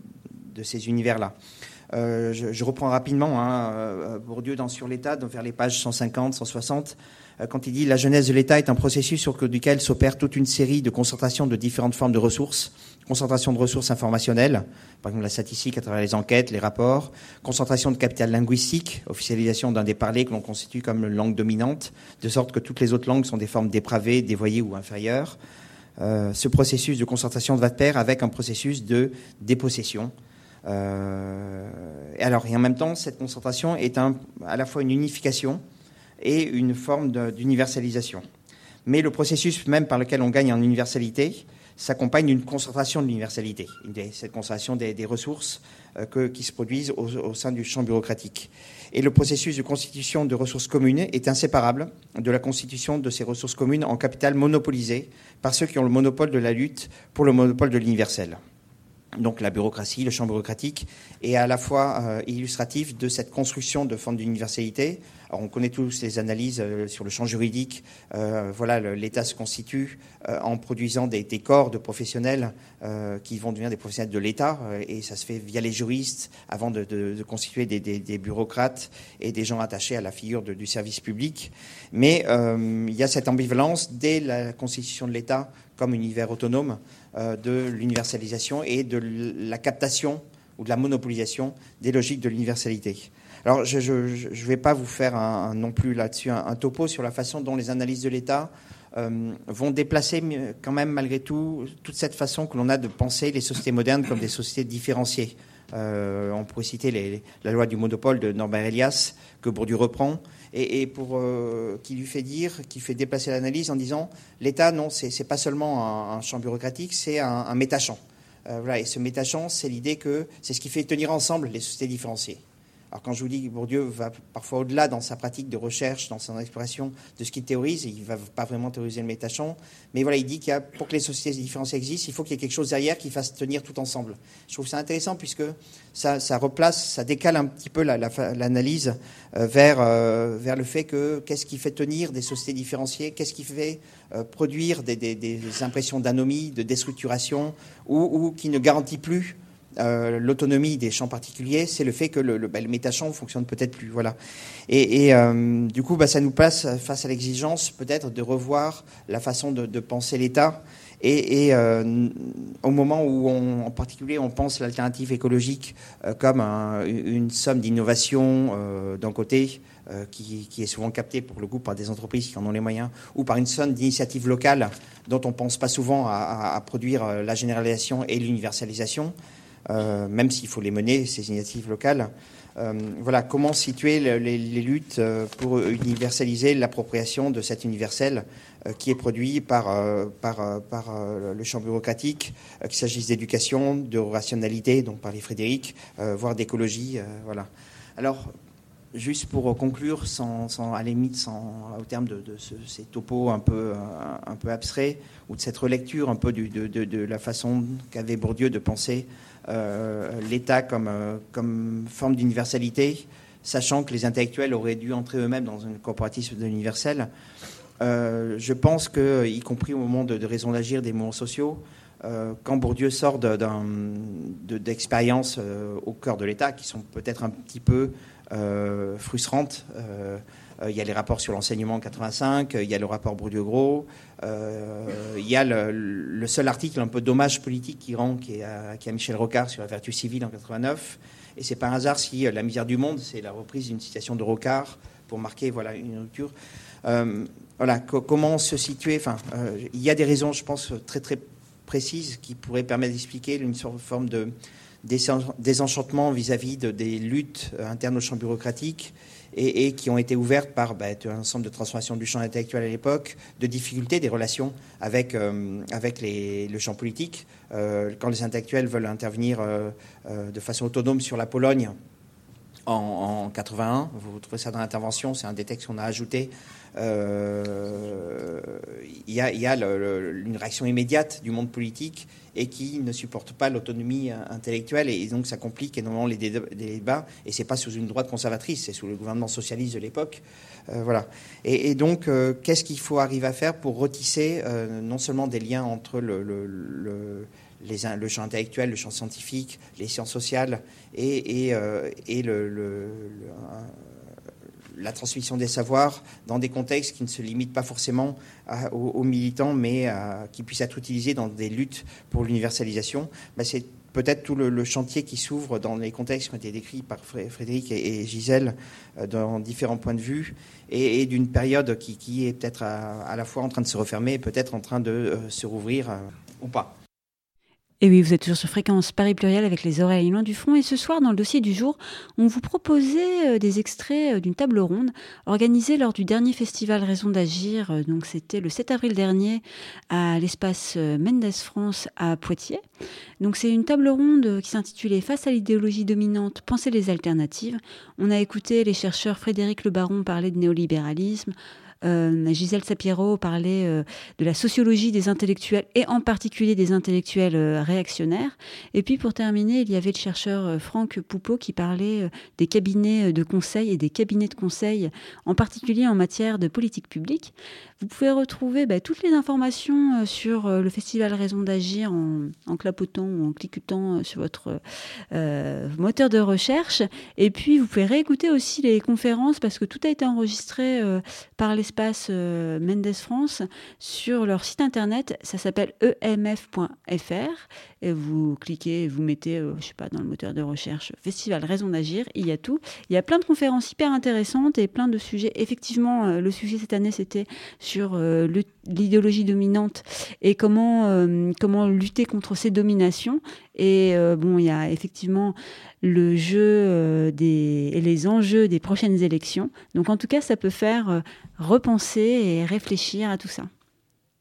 de ces univers-là. Euh, je, je reprends rapidement hein, Bourdieu dans Sur l'État, donc vers les pages cent cinquante, cent soixante, euh, quand il dit « La genèse de l'État est un processus sur duquel s'opère toute une série de concentrations de différentes formes de ressources, concentration de ressources informationnelles, par exemple la statistique à travers les enquêtes, les rapports, concentration de capital linguistique, officialisation d'un des parlers que l'on constitue comme langue dominante, de sorte que toutes les autres langues sont des formes dépravées, dévoyées ou inférieures. Euh, ce processus de concentration va de pair avec un processus de dépossession. Euh, et alors, et en même temps, cette concentration est un, à la fois une unification et une forme de, d'universalisation. Mais le processus même par lequel on gagne en universalité s'accompagne d'une concentration de l'universalité, cette concentration des, des ressources euh, que, qui se produisent au, au sein du champ bureaucratique. Et le processus de constitution de ressources communes est inséparable de la constitution de ces ressources communes en capital monopolisé par ceux qui ont le monopole de la lutte pour le monopole de l'universel. Donc la bureaucratie, le champ bureaucratique, est à la fois euh, illustratif de cette construction de forme d'universalité. Alors on connaît tous les analyses euh, sur le champ juridique. Euh, voilà, le, l'État se constitue euh, en produisant des, des corps de professionnels euh, qui vont devenir des professionnels de l'État, euh, et ça se fait via les juristes avant de, de, de constituer des, des, des bureaucrates et des gens attachés à la figure de, du service public. Mais euh, il y a cette ambivalence dès la constitution de l'État comme univers autonome euh, de l'universalisation et de la captation ou de la monopolisation des logiques de l'universalité. Alors, je ne vais pas vous faire un, un, non plus là-dessus un, un topo sur la façon dont les analyses de l'État euh, vont déplacer quand même, malgré tout, toute cette façon que l'on a de penser les sociétés modernes comme des sociétés différenciées. Euh, on pourrait citer les, les, la loi du monopole de Norbert Elias, que Bourdieu reprend, et, et pour, euh, qui lui fait dire, qui fait déplacer l'analyse en disant l'État, non, c'est, c'est pas seulement un, un champ bureaucratique, c'est un, un métachamp. Euh, voilà, et ce métachamp, c'est l'idée que c'est ce qui fait tenir ensemble les sociétés différenciées. Alors quand je vous dis que Bourdieu va parfois au-delà dans sa pratique de recherche, dans son exploration de ce qu'il théorise, il ne va pas vraiment théoriser le métachamp, mais voilà, il dit qu'il y a, pour que les sociétés différenciées existent, il faut qu'il y ait quelque chose derrière qui fasse tenir tout ensemble. Je trouve ça intéressant puisque ça, ça replace, ça décale un petit peu la, la, l'analyse euh, vers, euh, vers le fait que qu'est-ce qui fait tenir des sociétés différenciées, qu'est-ce qui fait euh, produire des, des, des impressions d'anomie, de déstructuration, ou, ou qui ne garantit plus Euh, l'autonomie des champs particuliers, c'est le fait que le, le, bah, le métachamp fonctionne peut-être plus. Voilà. Et, et euh, du coup, bah, ça nous place face à l'exigence peut-être de revoir la façon de, de penser l'État. Et, et euh, au moment où, on, en particulier, on pense l'alternative écologique euh, comme un, une somme d'innovation euh, d'un côté, euh, qui, qui est souvent captée pour le coup par des entreprises qui en ont les moyens, ou par une somme d'initiatives locales dont on ne pense pas souvent à, à, à produire la généralisation et l'universalisation. Euh, même s'il faut les mener, ces initiatives locales. Euh, voilà, comment situer le, les, les luttes pour universaliser l'appropriation de cet universel euh, qui est produit par, euh, par, euh, par euh, le champ bureaucratique, euh, qu'il s'agisse d'éducation, de rationalité, dont parlait Frédéric, euh, voire d'écologie. Euh, voilà. Alors, juste pour conclure, sans, sans, à la limite, sans, au terme de, de ce, ces topos un peu, un, un peu abstraits, ou de cette relecture un peu du, de, de, de la façon qu'avait Bourdieu de penser euh, l'État comme, euh, comme forme d'universalité, sachant que les intellectuels auraient dû entrer eux-mêmes dans un corporatisme de l'universel. Euh, je pense que, y compris au moment de, de raison d'agir des mouvements sociaux, euh, quand Bourdieu sort de, d'un, de, d'expériences euh, au cœur de l'État, qui sont peut-être un petit peu euh, frustrantes, euh, il y a les rapports sur l'enseignement en quatre-vingt-cinq, il y a le rapport Bourdieu-Gros, euh, il y a le, le seul article un peu dommage politique qui rend, qui est à, qui est à Michel Rocard sur la vertu civile en quatre-vingt-neuf. Et c'est pas un hasard si La misère du monde, c'est la reprise d'une citation de Rocard pour marquer voilà, une rupture. Euh, voilà, co- comment se situer enfin, euh, il y a des raisons, je pense, très très précises qui pourraient permettre d'expliquer une forme de désenchantement vis-à-vis de, des luttes internes au champ bureaucratique et, et qui ont été ouvertes par bah, un ensemble de transformations du champ intellectuel à l'époque, de difficultés des relations avec, euh, avec les, le champ politique. Euh, quand les intellectuels veulent intervenir euh, euh, de façon autonome sur la Pologne en, en quatre-vingt-un, vous trouvez ça dans l'intervention, c'est un des textes qu'on a ajouté. Euh, il y a, il y a le, le, une réaction immédiate du monde politique et qui ne supporte pas l'autonomie intellectuelle et donc ça complique énormément les débats et c'est pas sous une droite conservatrice, c'est sous le gouvernement socialiste de l'époque. Euh, voilà. Et, et donc, euh, qu'est-ce qu'il faut arriver à faire pour retisser euh, non seulement des liens entre le, le, le Les, le champ intellectuel, le champ scientifique, les sciences sociales et, et, euh, et le, le, le, la transmission des savoirs dans des contextes qui ne se limitent pas forcément à, aux, aux militants, mais à, qui puissent être utilisés dans des luttes pour l'universalisation. Ben c'est peut-être tout le, le chantier qui s'ouvre dans les contextes qui ont été décrits par Frédéric et, et Gisèle euh, dans différents points de vue et, et d'une période qui, qui est peut-être à, à la fois en train de se refermer et peut-être en train de euh, se rouvrir euh, ou pas. Et oui, vous êtes toujours sur Fréquence Paris Pluriel avec les oreilles loin du front. Et ce soir, dans le dossier du jour, on vous proposait des extraits d'une table ronde organisée lors du dernier festival Raison d'Agir. Donc, c'était le sept avril dernier à l'espace Mendes France à Poitiers. Donc, c'est une table ronde qui s'intitulait « Face à l'idéologie dominante, penser les alternatives ». On a écouté les chercheurs Frédéric Le Baron parler de néolibéralisme, Euh, Gisèle Sapiero parlait euh, de la sociologie des intellectuels et en particulier des intellectuels euh, réactionnaires. Et puis pour terminer, il y avait le chercheur euh, Franck Poupeau qui parlait euh, des cabinets de conseil et des cabinets de conseil, en particulier en matière de politique publique. Vous pouvez retrouver bah, toutes les informations euh, sur euh, le festival Raison d'Agir en, en clapotant ou en cliquetant euh, sur votre euh, moteur de recherche. Et puis vous pouvez réécouter aussi les conférences parce que tout a été enregistré euh, par les espace euh, Mendes France sur leur site internet. Ça s'appelle e m f point f r. Et vous cliquez, vous mettez, euh, je sais pas, dans le moteur de recherche Festival Raison d'agir. Il y a tout. Il y a plein de conférences hyper intéressantes et plein de sujets. Effectivement, euh, le sujet cette année, c'était sur euh, le, l'idéologie dominante et comment, euh, comment lutter contre ces dominations. Et euh, bon, il y a effectivement le jeu euh, des, et les enjeux des prochaines élections. Donc en tout cas, ça peut faire euh, repenser et réfléchir à tout ça.